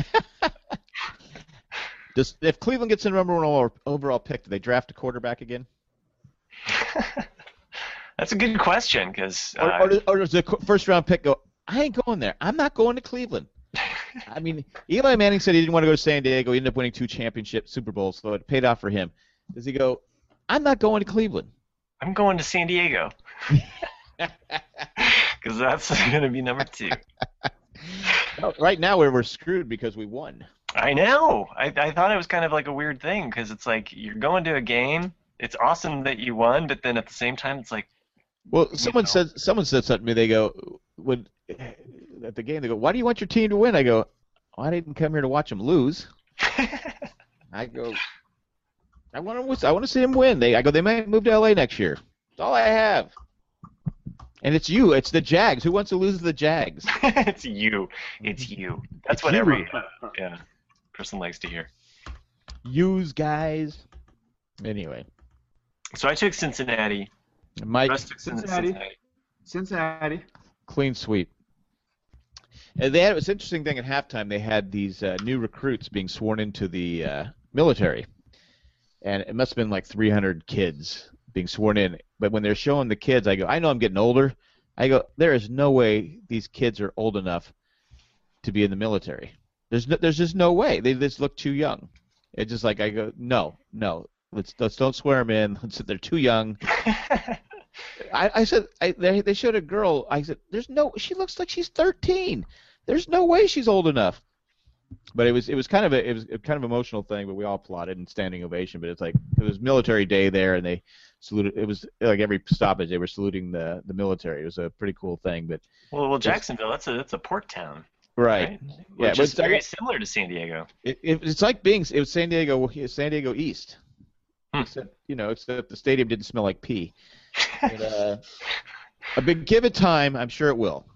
Speaker 1: Does, if Cleveland gets the number one overall- overall pick, do they draft a quarterback again?
Speaker 4: That's a good question because
Speaker 1: Or,
Speaker 4: uh,
Speaker 1: or, does- or does the qu- first round pick go, I ain't going there. I'm not going to Cleveland. I mean, Eli Manning said he didn't want to go to San Diego. He ended up winning two championship Super Bowls, so it paid off for him. Does he go, I'm not going to Cleveland?
Speaker 4: I'm going to San Diego because that's going to be number two.
Speaker 1: No, right now we're, we're screwed because we won.
Speaker 4: I know. I, I thought it was kind of like a weird thing because it's like you're going to a game. It's awesome that you won, but then at the same time, it's like,
Speaker 1: Well, someone
Speaker 4: know.
Speaker 1: said someone said something to me. They go, when at the game, they go, why do you want your team to win? I go, oh, I didn't come here to watch them lose. I go, I want to I want to see them win. They I go, they might move to L A next year. That's all I have. And it's you. It's the Jags. Who wants to lose to the Jags?
Speaker 4: it's you. It's you. That's
Speaker 1: It's
Speaker 4: what
Speaker 1: you.
Speaker 4: every uh, yeah person likes to hear.
Speaker 1: Use guys. Anyway,
Speaker 4: So I took Cincinnati.
Speaker 1: Mike,
Speaker 4: Russ took
Speaker 2: Cincinnati.
Speaker 4: Cincinnati.
Speaker 2: Cincinnati.
Speaker 1: clean sweep. And they had, it was an interesting thing at halftime. They had these uh, new recruits being sworn into the uh, military, and it must have been like three hundred kids being sworn in. But when they're showing the kids, I go, I know I'm getting older. I go, there is no way these kids are old enough to be in the military. There's no, there's just no way. They just look too young. It's just like I go, no, no. Let's let's don't swear them in. Let's, they're too young. I, I said I, they they showed a girl. I said, "There's no. She looks like she's thirteen. There's no way she's old enough." But it was it was kind of a it was a kind of emotional thing. But we all applauded and standing ovation. But it's like it was military day there, and they saluted. It was like every stoppage they were saluting the the military. It was a pretty cool thing. But
Speaker 4: well, well, Jacksonville. That's a that's a port town,
Speaker 1: right,
Speaker 4: right?
Speaker 1: yeah,
Speaker 4: Which
Speaker 1: but
Speaker 4: is
Speaker 1: it's,
Speaker 4: very similar to San Diego.
Speaker 1: it, it, it's like being it was San Diego San Diego East.
Speaker 4: Hmm.
Speaker 1: Except you know, except the stadium didn't smell like pee. But, uh, a big give it time, I'm sure it will.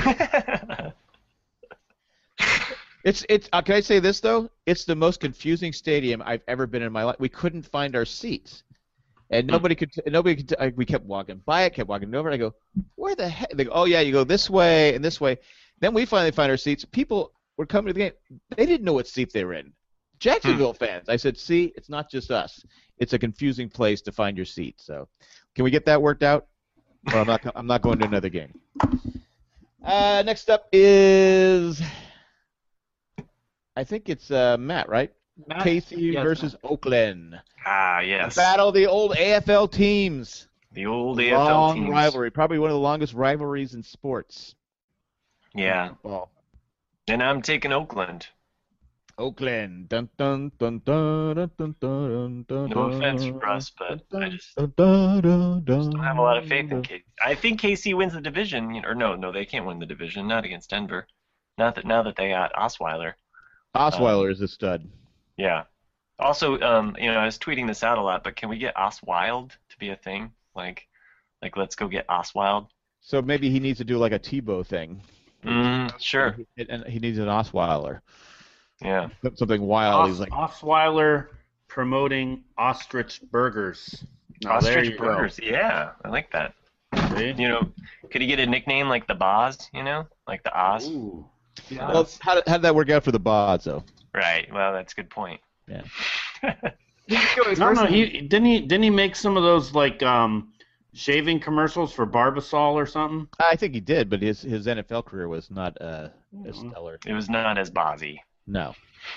Speaker 1: It's it's. Uh, can I say this though? It's the most confusing stadium I've ever been in my life. We couldn't find our seats, and nobody could. Nobody could. Uh, we kept walking by it, kept walking over. And I go, where the heck? They go, oh yeah, you go this way and this way. Then we finally find our seats. People were coming to the game. They didn't know what seat they were in. Jacksonville fans. I said, see, it's not just us. It's a confusing place to find your seat. So, can we get that worked out? Or I'm not. I'm not going to another game. Uh, next up is I think it's uh, Matt, right?
Speaker 2: Matt,
Speaker 1: K C
Speaker 2: yes,
Speaker 1: versus
Speaker 2: Matt.
Speaker 1: Oakland.
Speaker 4: Ah, yes.
Speaker 1: Battle of the old A F L teams.
Speaker 4: The old A F L
Speaker 1: Long
Speaker 4: teams.
Speaker 1: rivalry, probably one of the longest rivalries in sports.
Speaker 4: Yeah.
Speaker 1: Football.
Speaker 4: And I'm taking Oakland.
Speaker 1: Oakland. Dun dun dun dun dun dun dun dun.
Speaker 4: No offense, Russ, but I just
Speaker 1: Dun, dun, dun, dun,
Speaker 4: don't have a lot of faith in
Speaker 1: dun.
Speaker 4: K C. I think K C wins the division, you know, or no, no, they can't win the division, not against Denver. Not that now that they got Osweiler.
Speaker 1: Osweiler is a stud.
Speaker 4: Yeah. Also, um, you know, I was tweeting this out a lot, but can we get Oswild to be a thing? Like, like let's go get Oswild.
Speaker 1: So maybe he needs to do like a Tebow thing.
Speaker 4: Mm, sure.
Speaker 1: And he needs an Osweiler.
Speaker 4: Yeah.
Speaker 1: Something wild. He's
Speaker 3: Os-
Speaker 1: like,
Speaker 3: Osweiler promoting ostrich burgers. Now, there
Speaker 4: Ostrich
Speaker 3: you
Speaker 4: burgers. Yeah, I like that.
Speaker 3: Go. See?
Speaker 4: You know, could he get a nickname like the Boz? You know, like the Oz.
Speaker 3: Ooh.
Speaker 2: Yeah.
Speaker 1: well, how did, how did that work out for the Bods, though?
Speaker 4: Right. Well, that's a good point.
Speaker 1: Yeah.
Speaker 2: He could go his
Speaker 3: No,
Speaker 2: first
Speaker 3: no,
Speaker 2: name.
Speaker 3: he didn't he didn't he make some of those like um shaving commercials for Barbasol or something?
Speaker 1: I think he did, but his his N F L career was not uh, as
Speaker 3: Mhm.
Speaker 1: stellar.
Speaker 4: It was not as Bozzy.
Speaker 1: No.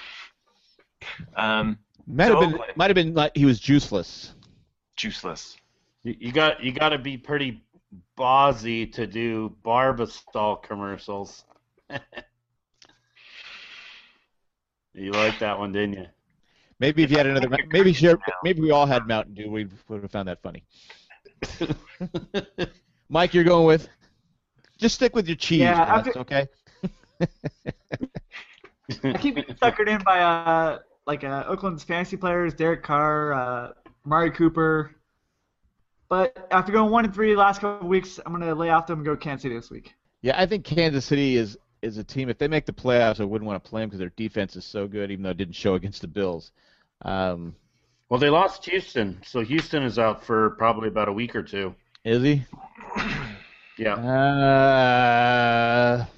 Speaker 4: Um,
Speaker 1: Might
Speaker 4: So
Speaker 1: have been
Speaker 4: Oakland.
Speaker 1: might have been like he was juiceless.
Speaker 4: juiceless.
Speaker 3: You, you got you got to be pretty ballsy to do Barbasol commercials. You liked that one, didn't you?
Speaker 1: Maybe if you had another, maybe sure, maybe we all had Mountain Dew, we would have found that funny. Mike, you're going with? Just stick with your cheese,
Speaker 2: Yeah,
Speaker 1: Russ,
Speaker 2: after-
Speaker 1: okay?
Speaker 2: I keep getting suckered in by uh like uh, Oakland's fantasy players, Derek Carr, uh, Mari Cooper. But after going one and three the last couple of weeks, I'm gonna lay off them and go Kansas City this week.
Speaker 1: Yeah, I think Kansas City is is a team. If they make the playoffs, I wouldn't want to play them because their defense is so good, even though it didn't show against the Bills. Um,
Speaker 3: Well, they lost Houston, so Houston is out for probably about a week or two.
Speaker 1: is he?
Speaker 3: Yeah.
Speaker 1: Uh,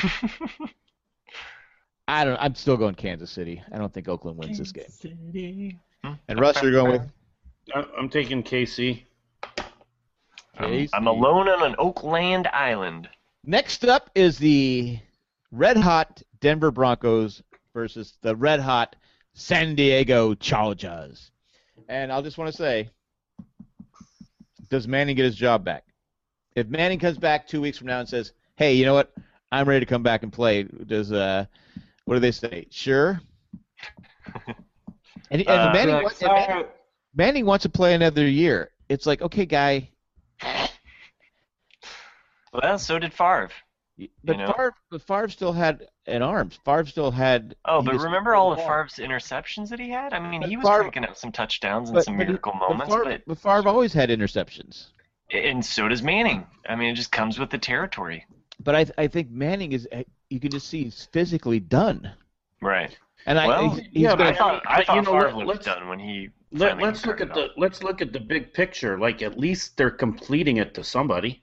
Speaker 1: I don't. I'm still going Kansas City. I don't think Oakland wins this game.
Speaker 2: City.
Speaker 1: And Russ, you're going with
Speaker 3: I- I'm taking K C.
Speaker 4: I'm,
Speaker 1: K C.
Speaker 4: I'm alone on an Oakland island.
Speaker 1: Next up is the red hot Denver Broncos versus the red hot San Diego Chargers. And I'll just want to say, does Manning get his job back? If Manning comes back two weeks from now and says, "Hey, you know what? I'm ready to come back and play," does uh, what do they say? Sure. And, and
Speaker 4: Uh,
Speaker 1: Manning,
Speaker 2: Like,
Speaker 1: wants, and Manning,
Speaker 2: sorry,
Speaker 1: Manning wants to play another year. It's like, okay, guy.
Speaker 4: Well, so did Favre.
Speaker 1: But
Speaker 4: know?
Speaker 1: Favre, but Favre still had an arm. Favre still had.
Speaker 4: Oh,
Speaker 1: he
Speaker 4: but
Speaker 1: just-
Speaker 4: remember all of Favre's interceptions that he had? I mean,
Speaker 1: But
Speaker 4: he was
Speaker 1: Favre-
Speaker 4: cranking out some touchdowns and
Speaker 1: But-
Speaker 4: some
Speaker 1: but he-
Speaker 4: miracle
Speaker 1: but
Speaker 4: moments,
Speaker 1: Favre,
Speaker 4: but
Speaker 1: but Favre always had interceptions.
Speaker 4: and so does Manning. I mean, it just comes with the territory.
Speaker 1: But I I think Manning is. You can just see he's physically done.
Speaker 4: Right.
Speaker 1: And I
Speaker 4: Well,
Speaker 1: he's, he's
Speaker 3: yeah,
Speaker 1: gonna,
Speaker 4: I thought, I
Speaker 3: but,
Speaker 4: thought
Speaker 3: you know,
Speaker 4: Favre
Speaker 3: let-
Speaker 4: looked
Speaker 3: let's-
Speaker 4: done when he
Speaker 3: Let,
Speaker 4: finally
Speaker 3: let's look
Speaker 4: turned
Speaker 3: at
Speaker 4: it
Speaker 3: the
Speaker 4: off.
Speaker 3: let's look at the big picture. Like at least they're completing it to somebody.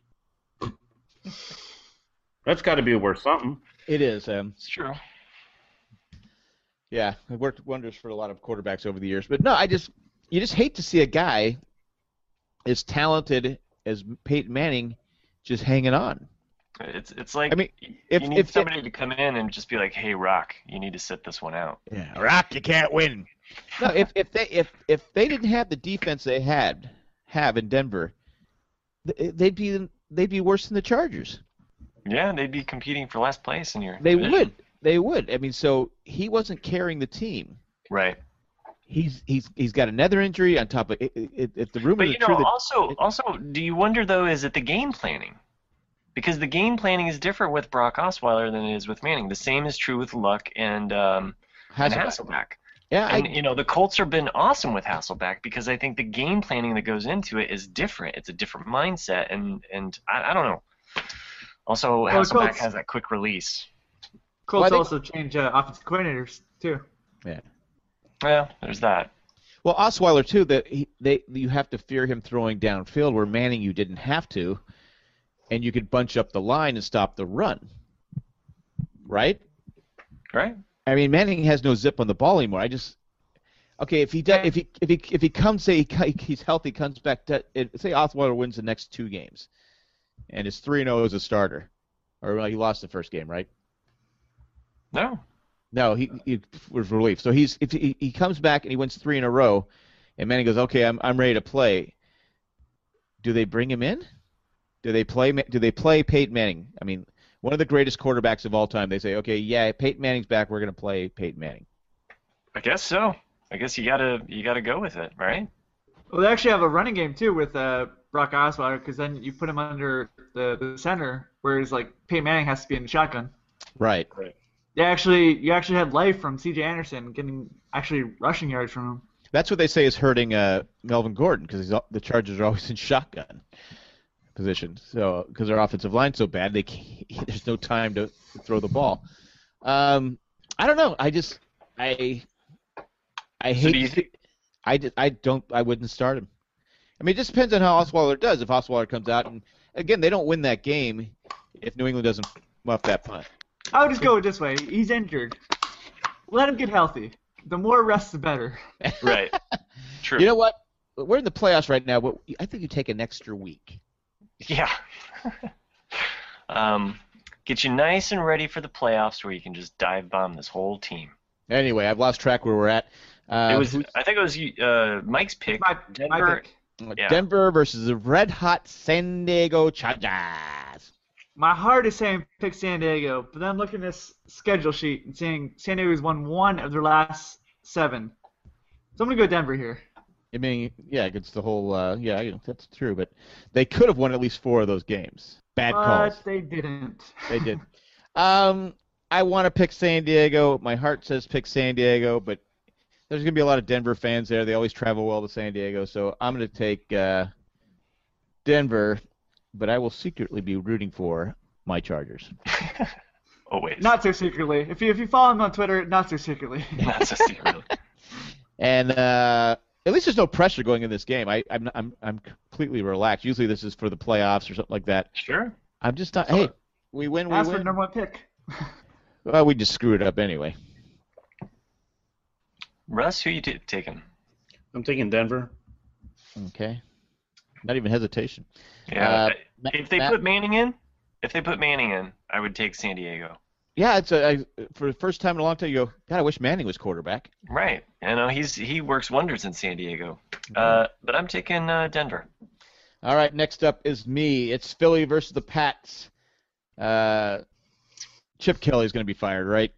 Speaker 3: That's got to be worth something.
Speaker 1: it is. Um,
Speaker 4: It's true.
Speaker 1: yeah, it worked wonders for a lot of quarterbacks over the years. But no, I just you just hate to see a guy as talented as Peyton Manning just hanging on.
Speaker 4: It's it's like
Speaker 1: I mean, if-
Speaker 4: you need
Speaker 1: if-
Speaker 4: somebody to come in and just be like, "Hey, Rock, you need to sit this one out."
Speaker 1: Yeah, Rock, you can't win. No, if if they if if they didn't have the defense they had have in Denver, th- they'd be they'd be worse than the Chargers.
Speaker 4: Yeah, they'd be competing for last place in your.
Speaker 1: They
Speaker 4: division.
Speaker 1: would. They would. I mean, so he wasn't carrying the team.
Speaker 4: Right.
Speaker 1: He's he's he's got another injury on top of it. it, it the rumors
Speaker 4: But
Speaker 1: are
Speaker 4: you know,
Speaker 1: true that
Speaker 4: also, also, do you wonder though? Is it the game planning? Because the game planning is different with Brock Osweiler than it is with Manning. The same is true with Luck and um, and
Speaker 1: Hasselbeck.
Speaker 4: Hasselbeck.
Speaker 1: Yeah,
Speaker 4: And
Speaker 1: I,
Speaker 4: you know, the Colts have been awesome with Hasselbeck because I think the game planning that goes into it is different. It's a different mindset, and and I, I don't know. Also,
Speaker 2: Well, the
Speaker 4: Hasselbeck
Speaker 2: Colts-
Speaker 4: has that quick release.
Speaker 2: Colts
Speaker 1: Well, I think-
Speaker 2: also change uh, offensive coordinators too.
Speaker 4: Yeah, there's that.
Speaker 1: well, Osweiler too. That he, they you have to fear him throwing downfield, where Manning you didn't have to, and you could bunch up the line and stop the run. Right?
Speaker 4: Right?
Speaker 1: I mean, Manning has no zip on the ball anymore. I just okay if he does, if he if he if he comes say he, co- he's healthy, comes back to it, say Osweiler wins the next two games, and is three and zero as a starter, or well, he lost the first game, right?
Speaker 4: No.
Speaker 1: No, he, he was relief. So he's if he, he comes back and he wins three in a row, and Manning goes, okay, I'm I'm ready to play. Do they bring him in? Do they play? Do they play Peyton Manning? I mean, one of the greatest quarterbacks of all time. They say, okay, yeah, Peyton Manning's back. We're going to play Peyton Manning.
Speaker 4: I guess so. I guess you gotta you gotta go with it, right?
Speaker 2: Well, they actually have a running game too with uh, Brock Osweiler, because then you put him under the, the center, whereas like Peyton Manning has to be in the shotgun.
Speaker 1: Right.
Speaker 3: Right.
Speaker 2: They actually you actually had life from C J Anderson getting actually rushing yards from him.
Speaker 1: That's what they say is hurting uh, Melvin Gordon, because the Chargers are always in shotgun position. So because their offensive line's so bad, they can't, there's no time to, to throw the ball. Um, I don't know. I just I I
Speaker 4: So
Speaker 1: hate.
Speaker 4: do you think?
Speaker 1: I, did, I don't I wouldn't start him. I mean, it just depends on how Osweiler does. If Osweiler comes out and again, they don't win that game if New England doesn't muff that punt.
Speaker 2: I would just go this way. He's injured. Let him get healthy. The more rest, the better.
Speaker 4: Right. True.
Speaker 1: You know what? We're in the playoffs right now, but I think you take an extra week.
Speaker 4: Yeah. um, get you nice and ready for the playoffs, where you can just dive bomb this whole team.
Speaker 1: Anyway, I've lost track where we're at. Uh,
Speaker 4: It was. I think it was uh, Mike's pick.
Speaker 2: My, my
Speaker 4: Denver.
Speaker 2: pick.
Speaker 4: yeah.
Speaker 1: Denver versus the red-hot San Diego Chargers.
Speaker 2: My heart is saying pick San Diego, but then I'm looking at this schedule sheet and seeing San Diego's won one of their last seven. So I'm going to go Denver here.
Speaker 1: I mean, yeah, it's the whole, uh, yeah, you know, that's true, but they could have won at least four of those games. Bad
Speaker 2: but
Speaker 1: calls.
Speaker 2: they didn't.
Speaker 1: They did. Um, I want to pick San Diego. My heart says pick San Diego, but there's going to be a lot of Denver fans there. They always travel well to San Diego, so I'm going to take uh, Denver, but I will secretly be rooting for my Chargers.
Speaker 4: Always.
Speaker 2: Not so secretly. If you if you follow him on Twitter, not so secretly.
Speaker 4: Not so secretly.
Speaker 1: And uh, at least there's no pressure going in this game. I, I'm I'm I'm completely relaxed. Usually this is for the playoffs or something like that.
Speaker 4: Sure.
Speaker 1: I'm just not. Hey, we win, we
Speaker 2: Ask for
Speaker 1: win.
Speaker 2: number one pick.
Speaker 1: Well, we just screw it up anyway.
Speaker 4: Russ, who you t- taking?
Speaker 3: I'm taking Denver.
Speaker 1: Okay. Not even hesitation.
Speaker 4: Yeah.
Speaker 1: Uh, Ma-
Speaker 4: if they
Speaker 1: Matt-
Speaker 4: put Manning in, if they put Manning in, I would take San Diego.
Speaker 1: Yeah, it's a, I, for the first time in a long time. You go, God, I wish Manning was quarterback.
Speaker 4: Right. You know, he's he works wonders in San Diego. Uh, but I'm taking uh, Denver.
Speaker 1: All right, next up is me. It's Philly versus the Pats. Uh, Chip Kelly's going to be fired, right?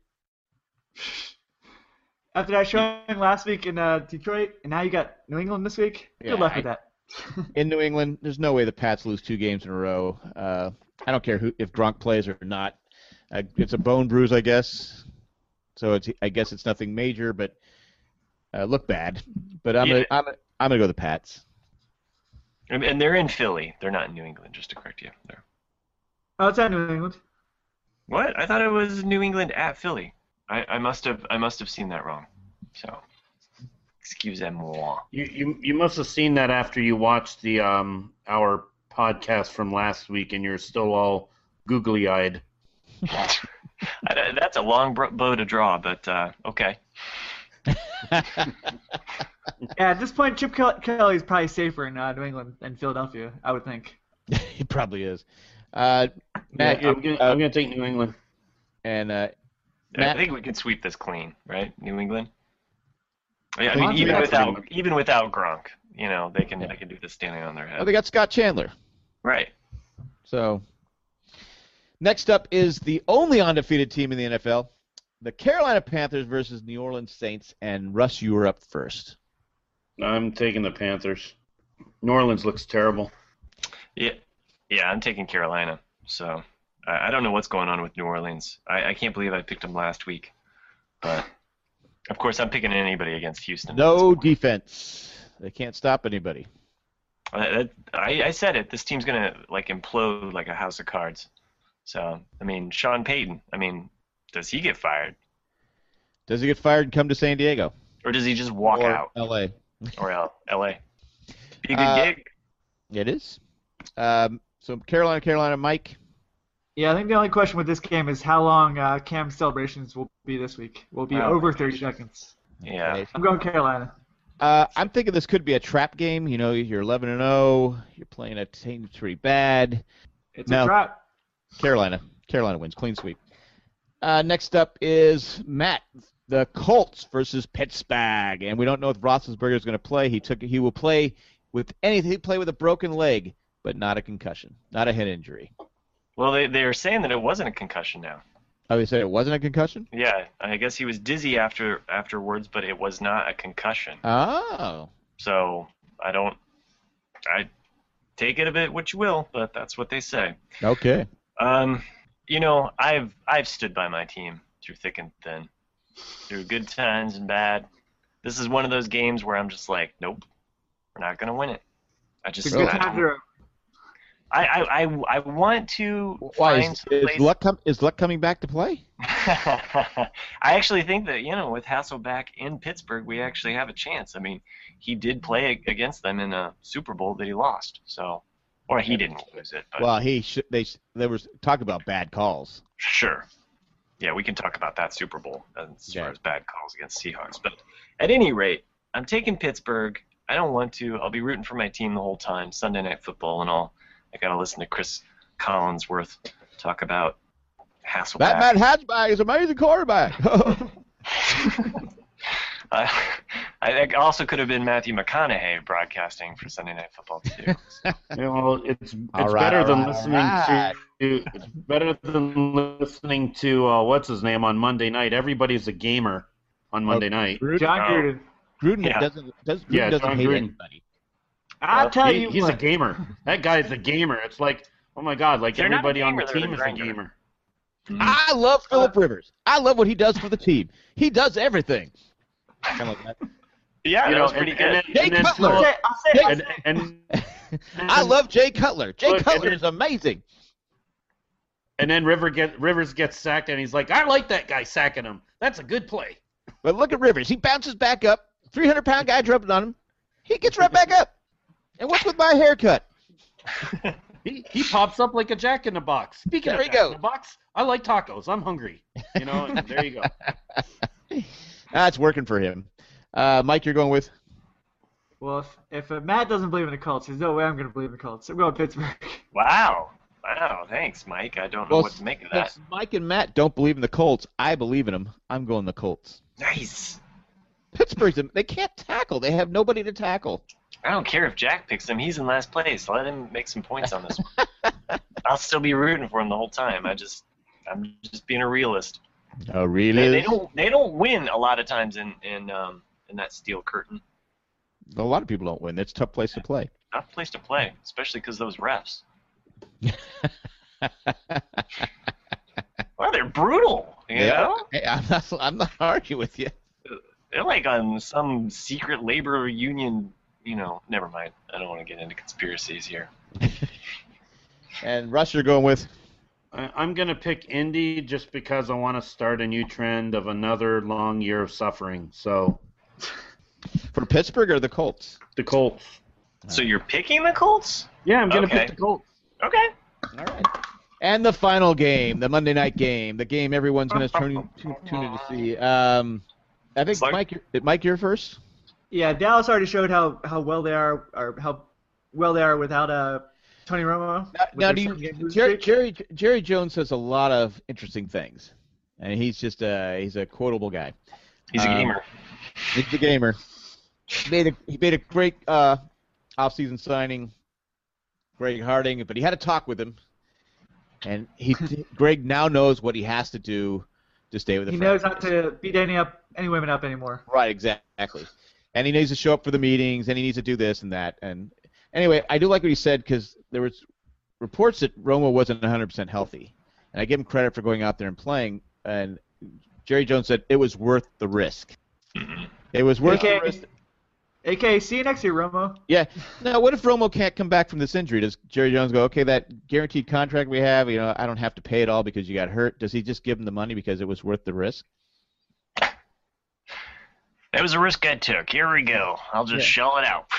Speaker 2: After that showing last week in uh, Detroit, and now you got New England this week.
Speaker 1: Yeah,
Speaker 2: Good luck
Speaker 1: I-
Speaker 2: with that.
Speaker 1: In New England, there's no way the Pats lose two games in a row. Uh, I don't care who if Gronk plays or not. Uh, it's a bone bruise, I guess. So it's I guess it's nothing major, but uh, look bad. But I'm
Speaker 4: Yeah.
Speaker 1: gonna, I'm gonna, I'm gonna go the Pats.
Speaker 4: And, and they're in Philly. They're not in New England, just to correct you. They're...
Speaker 2: Oh, it's at New England.
Speaker 4: What? I thought it was New England at Philly. I, I must have I must have seen that wrong. So, excusez-moi.
Speaker 3: You, you you must have seen that after you watched the um our podcast from last week, and you're still all googly-eyed.
Speaker 4: I, that's a long bro- bow to draw, but uh, okay.
Speaker 2: Yeah, at this point, Chip Kel- Kelly's probably safer in uh, New England than Philadelphia, I would think.
Speaker 1: He probably is. Uh, Matt,
Speaker 3: Yeah, I'm gonna,
Speaker 1: uh,
Speaker 3: I'm gonna take New England.
Speaker 1: and uh,
Speaker 4: I
Speaker 1: Matt,
Speaker 4: think we can sweep this clean, right? New England. Yeah, I
Speaker 1: Clean
Speaker 4: mean, even
Speaker 1: sweep.
Speaker 4: without even without Gronk, you know, they can
Speaker 1: Yeah.
Speaker 4: they can do this standing on their head.
Speaker 1: oh, they got Scott Chandler.
Speaker 4: Right.
Speaker 1: So next up is the only undefeated team in the N F L, the Carolina Panthers versus New Orleans Saints. And Russ, you were up first.
Speaker 3: I'm taking the Panthers. New Orleans looks terrible.
Speaker 4: Yeah. Yeah, I'm taking Carolina. So I, I don't know what's going on with New Orleans. I, I can't believe I picked them last week. But of course, I'm picking anybody against Houston.
Speaker 1: No defense. They can't stop anybody.
Speaker 4: I, I, I said it. This team's gonna like implode like a house of cards. So I mean, Sean Payton. I mean, does he get fired,
Speaker 1: Does he get fired and come to San Diego?
Speaker 4: or does he just walk
Speaker 1: or
Speaker 4: out,
Speaker 1: L A?
Speaker 4: or L- L.A.? Be a good
Speaker 1: Uh,
Speaker 4: gig.
Speaker 1: It is. Um, so Carolina, Carolina, Mike.
Speaker 2: Yeah, I think the only question with this game is how long uh, Cam's celebrations will be this week. Will be
Speaker 4: Oh,
Speaker 2: over
Speaker 4: my
Speaker 2: thirty
Speaker 4: gosh.
Speaker 2: seconds.
Speaker 4: Yeah.
Speaker 1: Okay.
Speaker 2: I'm going Carolina.
Speaker 1: Uh, I'm thinking this could be a trap game. You know, you're eleven and oh. You're playing a team that's pretty bad.
Speaker 2: It's
Speaker 1: No.
Speaker 2: a trap.
Speaker 1: Carolina. Carolina wins. Clean sweep. Uh, next up is Matt, the Colts versus Pittsburgh, and we don't know if Roethlisberger is going to play. He took he will play with anything. He play with a broken leg, but not a concussion, not a head injury.
Speaker 4: Well, they they were saying that it wasn't a concussion now.
Speaker 1: Oh, they said it wasn't a concussion?
Speaker 4: Yeah, I guess he was dizzy after afterwards, but it was not a concussion.
Speaker 1: Oh.
Speaker 4: So I don't. I take it a bit what you will, but that's what they say.
Speaker 1: Okay.
Speaker 4: Um, you know, I've I've stood by my team through thick and thin, through good times and bad. This is one of those games where I'm just like, nope, we're not gonna win it. I just
Speaker 2: It's a good
Speaker 4: I,
Speaker 2: time to.
Speaker 4: I, I, I, I want to
Speaker 1: Why
Speaker 4: find
Speaker 1: is,
Speaker 4: some
Speaker 1: is
Speaker 4: place.
Speaker 1: Luck com- is Luck coming back to play?
Speaker 4: I actually think that, you know, with Hasselbeck in Pittsburgh, we actually have a chance. I mean, he did play against them in a Super Bowl that he lost. So, or he didn't lose it. But
Speaker 1: Well, he sh- they sh- there was talk about bad calls.
Speaker 4: sure. Yeah, we can talk about that Super Bowl as
Speaker 1: Yeah.
Speaker 4: far as bad calls against Seahawks. But at any rate, I'm taking Pittsburgh. I don't want to. I'll be rooting for my team the whole time. Sunday Night Football and all. I got to listen to Chris Collinsworth talk about Hasselbeck.
Speaker 1: That Matt Hatchback is an amazing quarterback.
Speaker 4: Uh, I think also could have been Matthew McConaughey broadcasting for Sunday Night Football too.
Speaker 3: Yeah, well, it's it's
Speaker 1: All right,
Speaker 3: better
Speaker 1: all
Speaker 3: than
Speaker 1: right,
Speaker 3: listening
Speaker 1: all right.
Speaker 3: to it's better than listening to uh, what's his name on Monday night. Everybody's a gamer on Monday night.
Speaker 1: Gruden,
Speaker 2: John
Speaker 4: Oh.
Speaker 2: Gruden.
Speaker 1: Gruden
Speaker 4: Yeah.
Speaker 1: doesn't does Gruden
Speaker 3: Yeah,
Speaker 1: doesn't
Speaker 3: John
Speaker 1: hate
Speaker 3: Gruden.
Speaker 1: anybody.
Speaker 2: I'll tell
Speaker 3: He-
Speaker 2: you
Speaker 3: he's
Speaker 2: what.
Speaker 3: a gamer. That guy's a gamer. It's like, oh my God, like
Speaker 4: They're not a
Speaker 3: everybody on the
Speaker 4: gamer, they're
Speaker 3: team
Speaker 4: the
Speaker 3: is a
Speaker 4: grinder.
Speaker 3: gamer.
Speaker 1: I love Philip Rivers. I love what he does for the team. He does everything. Kind of like that.
Speaker 4: Yeah,
Speaker 3: You
Speaker 4: that
Speaker 3: know,
Speaker 4: was pretty
Speaker 3: and,
Speaker 4: good.
Speaker 3: and then,
Speaker 1: Jay
Speaker 3: and then
Speaker 1: Cutler.
Speaker 2: I'll say, I'll say, I'll say.
Speaker 3: and, and,
Speaker 1: I love Jay Cutler. Jay
Speaker 3: Look, and
Speaker 1: Cutler
Speaker 3: then-
Speaker 1: is amazing.
Speaker 3: and then River get Rivers gets sacked, and he's like, I like that guy sacking him. That's a good play.
Speaker 1: But look at Rivers. He bounces back up. three hundred pound guy jumping on him. He gets right back up. And what's with my haircut?
Speaker 3: He he pops up like a Jack in the Box. Speaking
Speaker 1: There
Speaker 3: of
Speaker 1: you
Speaker 3: Jack
Speaker 1: go.
Speaker 3: in the Box, I like tacos. I'm hungry. You know, and there you go.
Speaker 1: That's working for him. Uh, Mike, you're going with?
Speaker 2: Well, if, if uh, Matt doesn't believe in the Colts, there's no way I'm going to believe in the Colts. I'm going Pittsburgh.
Speaker 4: Wow. Wow, thanks, Mike. I don't know
Speaker 1: Well,
Speaker 4: what to make of that.
Speaker 1: Since Mike and Matt don't believe in the Colts, I believe in them. I'm going the Colts.
Speaker 4: Nice.
Speaker 1: Pittsburgh's they can't tackle. They have nobody to tackle.
Speaker 4: I don't care if Jack picks him. He's in last place. Let him make some points on this one. I'll still be rooting for him the whole time. I just, I'm just being a realist.
Speaker 1: Oh, really?
Speaker 4: They, they don't, they don't win a lot of times in in um in that steel curtain.
Speaker 1: A lot of people don't win. It's a tough place to play.
Speaker 4: Not a place to play, especially because those refs. Well, they're brutal. You
Speaker 1: They
Speaker 4: know,
Speaker 1: are. Hey, I'm not. I'm not arguing with you.
Speaker 4: they're like on some secret labor union. You know, never mind. I don't want to get into conspiracies here.
Speaker 1: And Russ, you're going with?
Speaker 3: I, I'm gonna pick Indy just because I want to start a new trend of another long year of suffering. So
Speaker 1: For Pittsburgh or the Colts?
Speaker 3: the Colts.
Speaker 4: So you're picking the Colts?
Speaker 3: Yeah, I'm gonna
Speaker 4: Okay.
Speaker 3: pick the Colts.
Speaker 4: Okay.
Speaker 1: All right. And the final game, the Monday night game, the game everyone's going to tune tune tune in to see. Um, I think
Speaker 4: Slug?
Speaker 1: Mike, you're- did Mike, you're first.
Speaker 2: Yeah, Dallas already showed how, how well they are, or how well they are without uh, Tony Romo.
Speaker 1: Now,
Speaker 2: with
Speaker 1: now
Speaker 2: their
Speaker 1: do you,
Speaker 2: seven-game losing
Speaker 1: Jerry,
Speaker 2: streak.
Speaker 1: Jerry Jerry Jones says a lot of interesting things, and he's just a he's a quotable guy.
Speaker 4: He's a
Speaker 1: Um,
Speaker 4: gamer.
Speaker 1: He's a gamer. He made a he made a great uh, offseason signing, Greg Harding, but he had a talk with him, and he Greg now knows what he has to do to stay with the
Speaker 2: He
Speaker 1: franchise.
Speaker 2: knows not to beat any up any women up anymore.
Speaker 1: Right, exactly. And he needs to show up for the meetings, and he needs to do this and that. And anyway, I do like what he said because there was reports that Romo wasn't one hundred percent healthy, and I give him credit for going out there and playing. And Jerry Jones said it was worth the risk.
Speaker 4: Mhm.
Speaker 1: It was worth
Speaker 2: Okay.
Speaker 1: the risk.
Speaker 2: A K A, see you next year, Romo.
Speaker 1: Yeah. Now, what if Romo can't come back from this injury? Does Jerry Jones go, okay, that guaranteed contract we have, you know, I don't have to pay it all because you got hurt? Does he just give him the money because it was worth the risk?
Speaker 4: That was a risk I took. Here we go. I'll just
Speaker 1: Yeah.
Speaker 4: shell it out.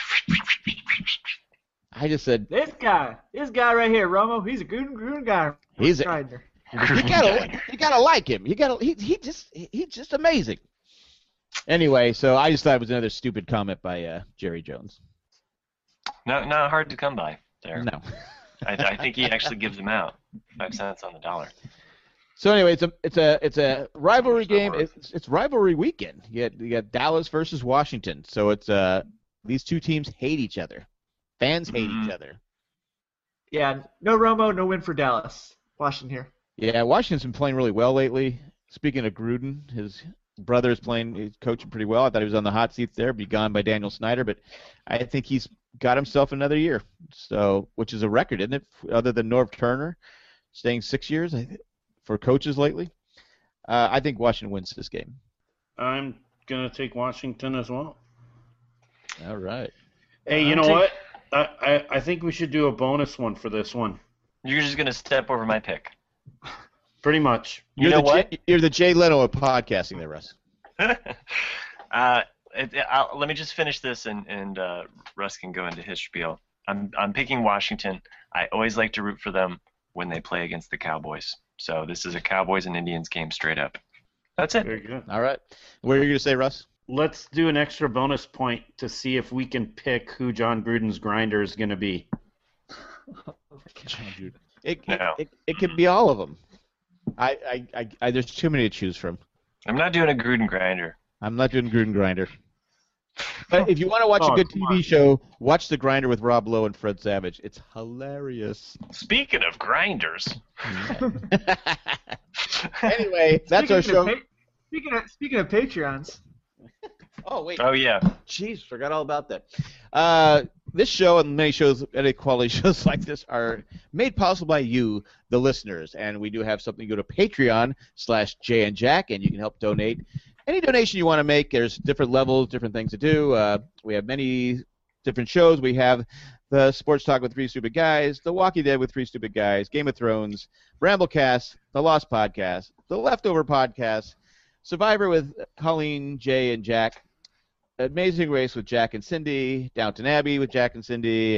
Speaker 1: I just said
Speaker 2: This guy, this guy right here, Romo, he's a good, good guy.
Speaker 1: he's a,
Speaker 2: Strider.
Speaker 1: you gotta you gotta like him. You gotta he he just he, he's just amazing. Anyway, so I just thought it was another stupid comment by uh, Jerry Jones.
Speaker 4: Not not hard to come by there.
Speaker 1: No.
Speaker 4: I, I think he actually gives them out. Five cents on the dollar.
Speaker 1: So anyway, it's a it's a it's a rivalry
Speaker 4: There's no
Speaker 1: game.
Speaker 4: word.
Speaker 1: It's, it's rivalry weekend. You got, you got Dallas versus Washington. So it's uh these two teams hate each other. Fans hate
Speaker 4: Mhm.
Speaker 1: each other.
Speaker 2: Yeah, no Romo, no win for Dallas. Washington here.
Speaker 1: Yeah, Washington's been playing really well lately. Speaking of Gruden, his brother is playing, he's coaching pretty well. I thought he was on the hot seat there, be gone by Daniel Snyder, but I think he's got himself another year. So, which is a record, isn't it? Other than Norv Turner staying six years I th- for coaches lately. Uh, I think Washington wins this game.
Speaker 3: I'm gonna take Washington as well.
Speaker 1: All right.
Speaker 3: Hey, you
Speaker 4: I'm
Speaker 3: know
Speaker 4: take-
Speaker 3: what? I, I I think we should do a bonus one for this one.
Speaker 4: You're just gonna step over my pick.
Speaker 3: Pretty much.
Speaker 4: You
Speaker 1: You're
Speaker 4: know
Speaker 1: the
Speaker 4: what?
Speaker 1: Jay, you're the Jay Leno of podcasting there, Russ.
Speaker 4: uh, it, it- I'll, let me just finish this, and and uh, Russ can go into his spiel. I'm I'm picking Washington. I always like to root for them when they play against the Cowboys. So this is a Cowboys and Indians game straight up. That's it.
Speaker 3: Very good.
Speaker 1: All right. What are you going to say, Russ?
Speaker 3: Let's do an extra bonus point to see if we can pick who John Gruden's grinder is going to be.
Speaker 1: It,
Speaker 4: No.
Speaker 1: it, it could be all of them. I, I, I, I, there's too many to choose from.
Speaker 4: I'm not doing a Gruden grinder.
Speaker 1: I'm not doing Gruden Grinder. But if you want to watch
Speaker 2: Oh,
Speaker 1: a good
Speaker 2: come
Speaker 1: T V
Speaker 2: on.
Speaker 1: show, watch The Grinder with Rob Lowe and Fred Savage. It's hilarious.
Speaker 4: Speaking of grinders,
Speaker 1: Anyway, that's our
Speaker 2: Speaking of
Speaker 1: show.
Speaker 2: pa- speaking of speaking of Patreons,
Speaker 1: Oh, wait.
Speaker 4: oh yeah,
Speaker 1: Jeez, forgot all about that. Uh, this show and many shows, any quality shows like this, are made possible by you, the listeners. And we do have something. You go to Patreon slash Jay and Jack, and you can help donate. Any donation you want to make, there's different levels, different things to do. Uh, we have many different shows. We have the Sports Talk with Three Stupid Guys, The Walking Dead with Three Stupid Guys, Game of Thrones, Bramblecast, The Lost Podcast, The Leftover Podcast, Survivor with Colleen, Jay, and Jack, Amazing Race with Jack and Cindy, Downton Abbey with Jack and Cindy,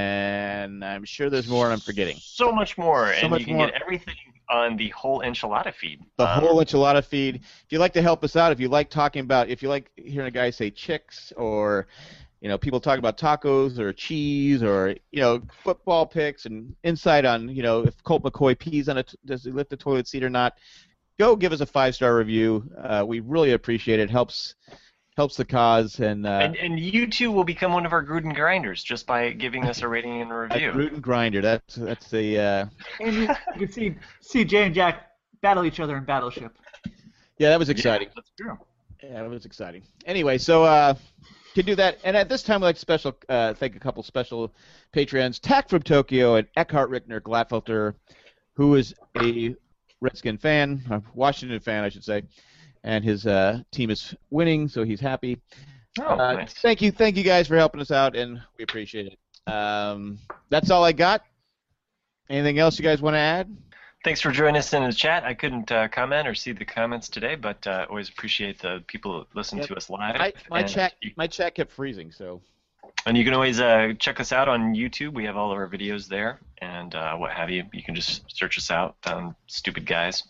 Speaker 1: and I'm sure there's more I'm forgetting.
Speaker 4: so much more,
Speaker 1: So
Speaker 4: and
Speaker 1: much
Speaker 4: you can
Speaker 1: more.
Speaker 4: get everything on the whole enchilada feed.
Speaker 1: The
Speaker 4: Um,
Speaker 1: whole enchilada feed. If you'd like to help us out, if you like talking about, if you like hearing a guy say chicks, or you know people talking about tacos or cheese, or you know football picks and insight on you know if Colt McCoy pees on a t- does he lift the toilet seat or not, go give us a five star review. Uh, we really appreciate it. Helps helps the cause and. Uh,
Speaker 4: and, and you too will become one of our Gruden grinders just by giving us a rating and a
Speaker 1: a
Speaker 4: review.
Speaker 1: root and grinder. That's that's the. Uh,
Speaker 2: and you, you can see see Jay and Jack battle each other in Battleship.
Speaker 1: yeah, that was exciting.
Speaker 4: Yeah, that's true.
Speaker 1: Yeah, it was exciting. Anyway, so uh, can do that. And at this time, I'd like to special uh, thank a couple special Patreons: Tack from Tokyo and Eckhart Rickner Gladfelter, who is a Redskin fan, a Washington fan, I should say, and his uh, team is winning, so he's happy.
Speaker 4: Oh,
Speaker 1: Uh,
Speaker 4: nice.
Speaker 1: Thank you, thank you guys for helping us out, and we appreciate it. Um, that's all I got. Anything else you guys want to add?
Speaker 4: Thanks for joining us in the chat. I couldn't uh, comment or see the comments today, but uh, always appreciate the people that listen
Speaker 1: Yep.
Speaker 4: to us live.
Speaker 1: I, my
Speaker 4: and
Speaker 1: chat,
Speaker 4: you,
Speaker 1: my chat kept freezing, so.
Speaker 4: and you can always uh, check us out on YouTube. We have all of our videos there, and uh, what have you. You can just search us out, um, Stupid Guys.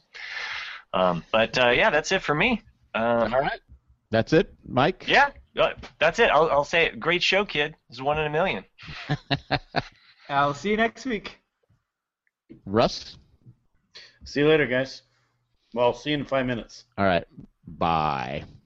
Speaker 4: Um, but uh, yeah, that's it for me. Um,
Speaker 1: All right. That's it, Mike.
Speaker 4: Yeah, uh, that's it. I'll, I'll say it. Great show, kid. This is one in a million.
Speaker 2: I'll see you next week.
Speaker 1: Russ.
Speaker 3: See you later, guys. Well, see you in five minutes.
Speaker 1: All right. Bye.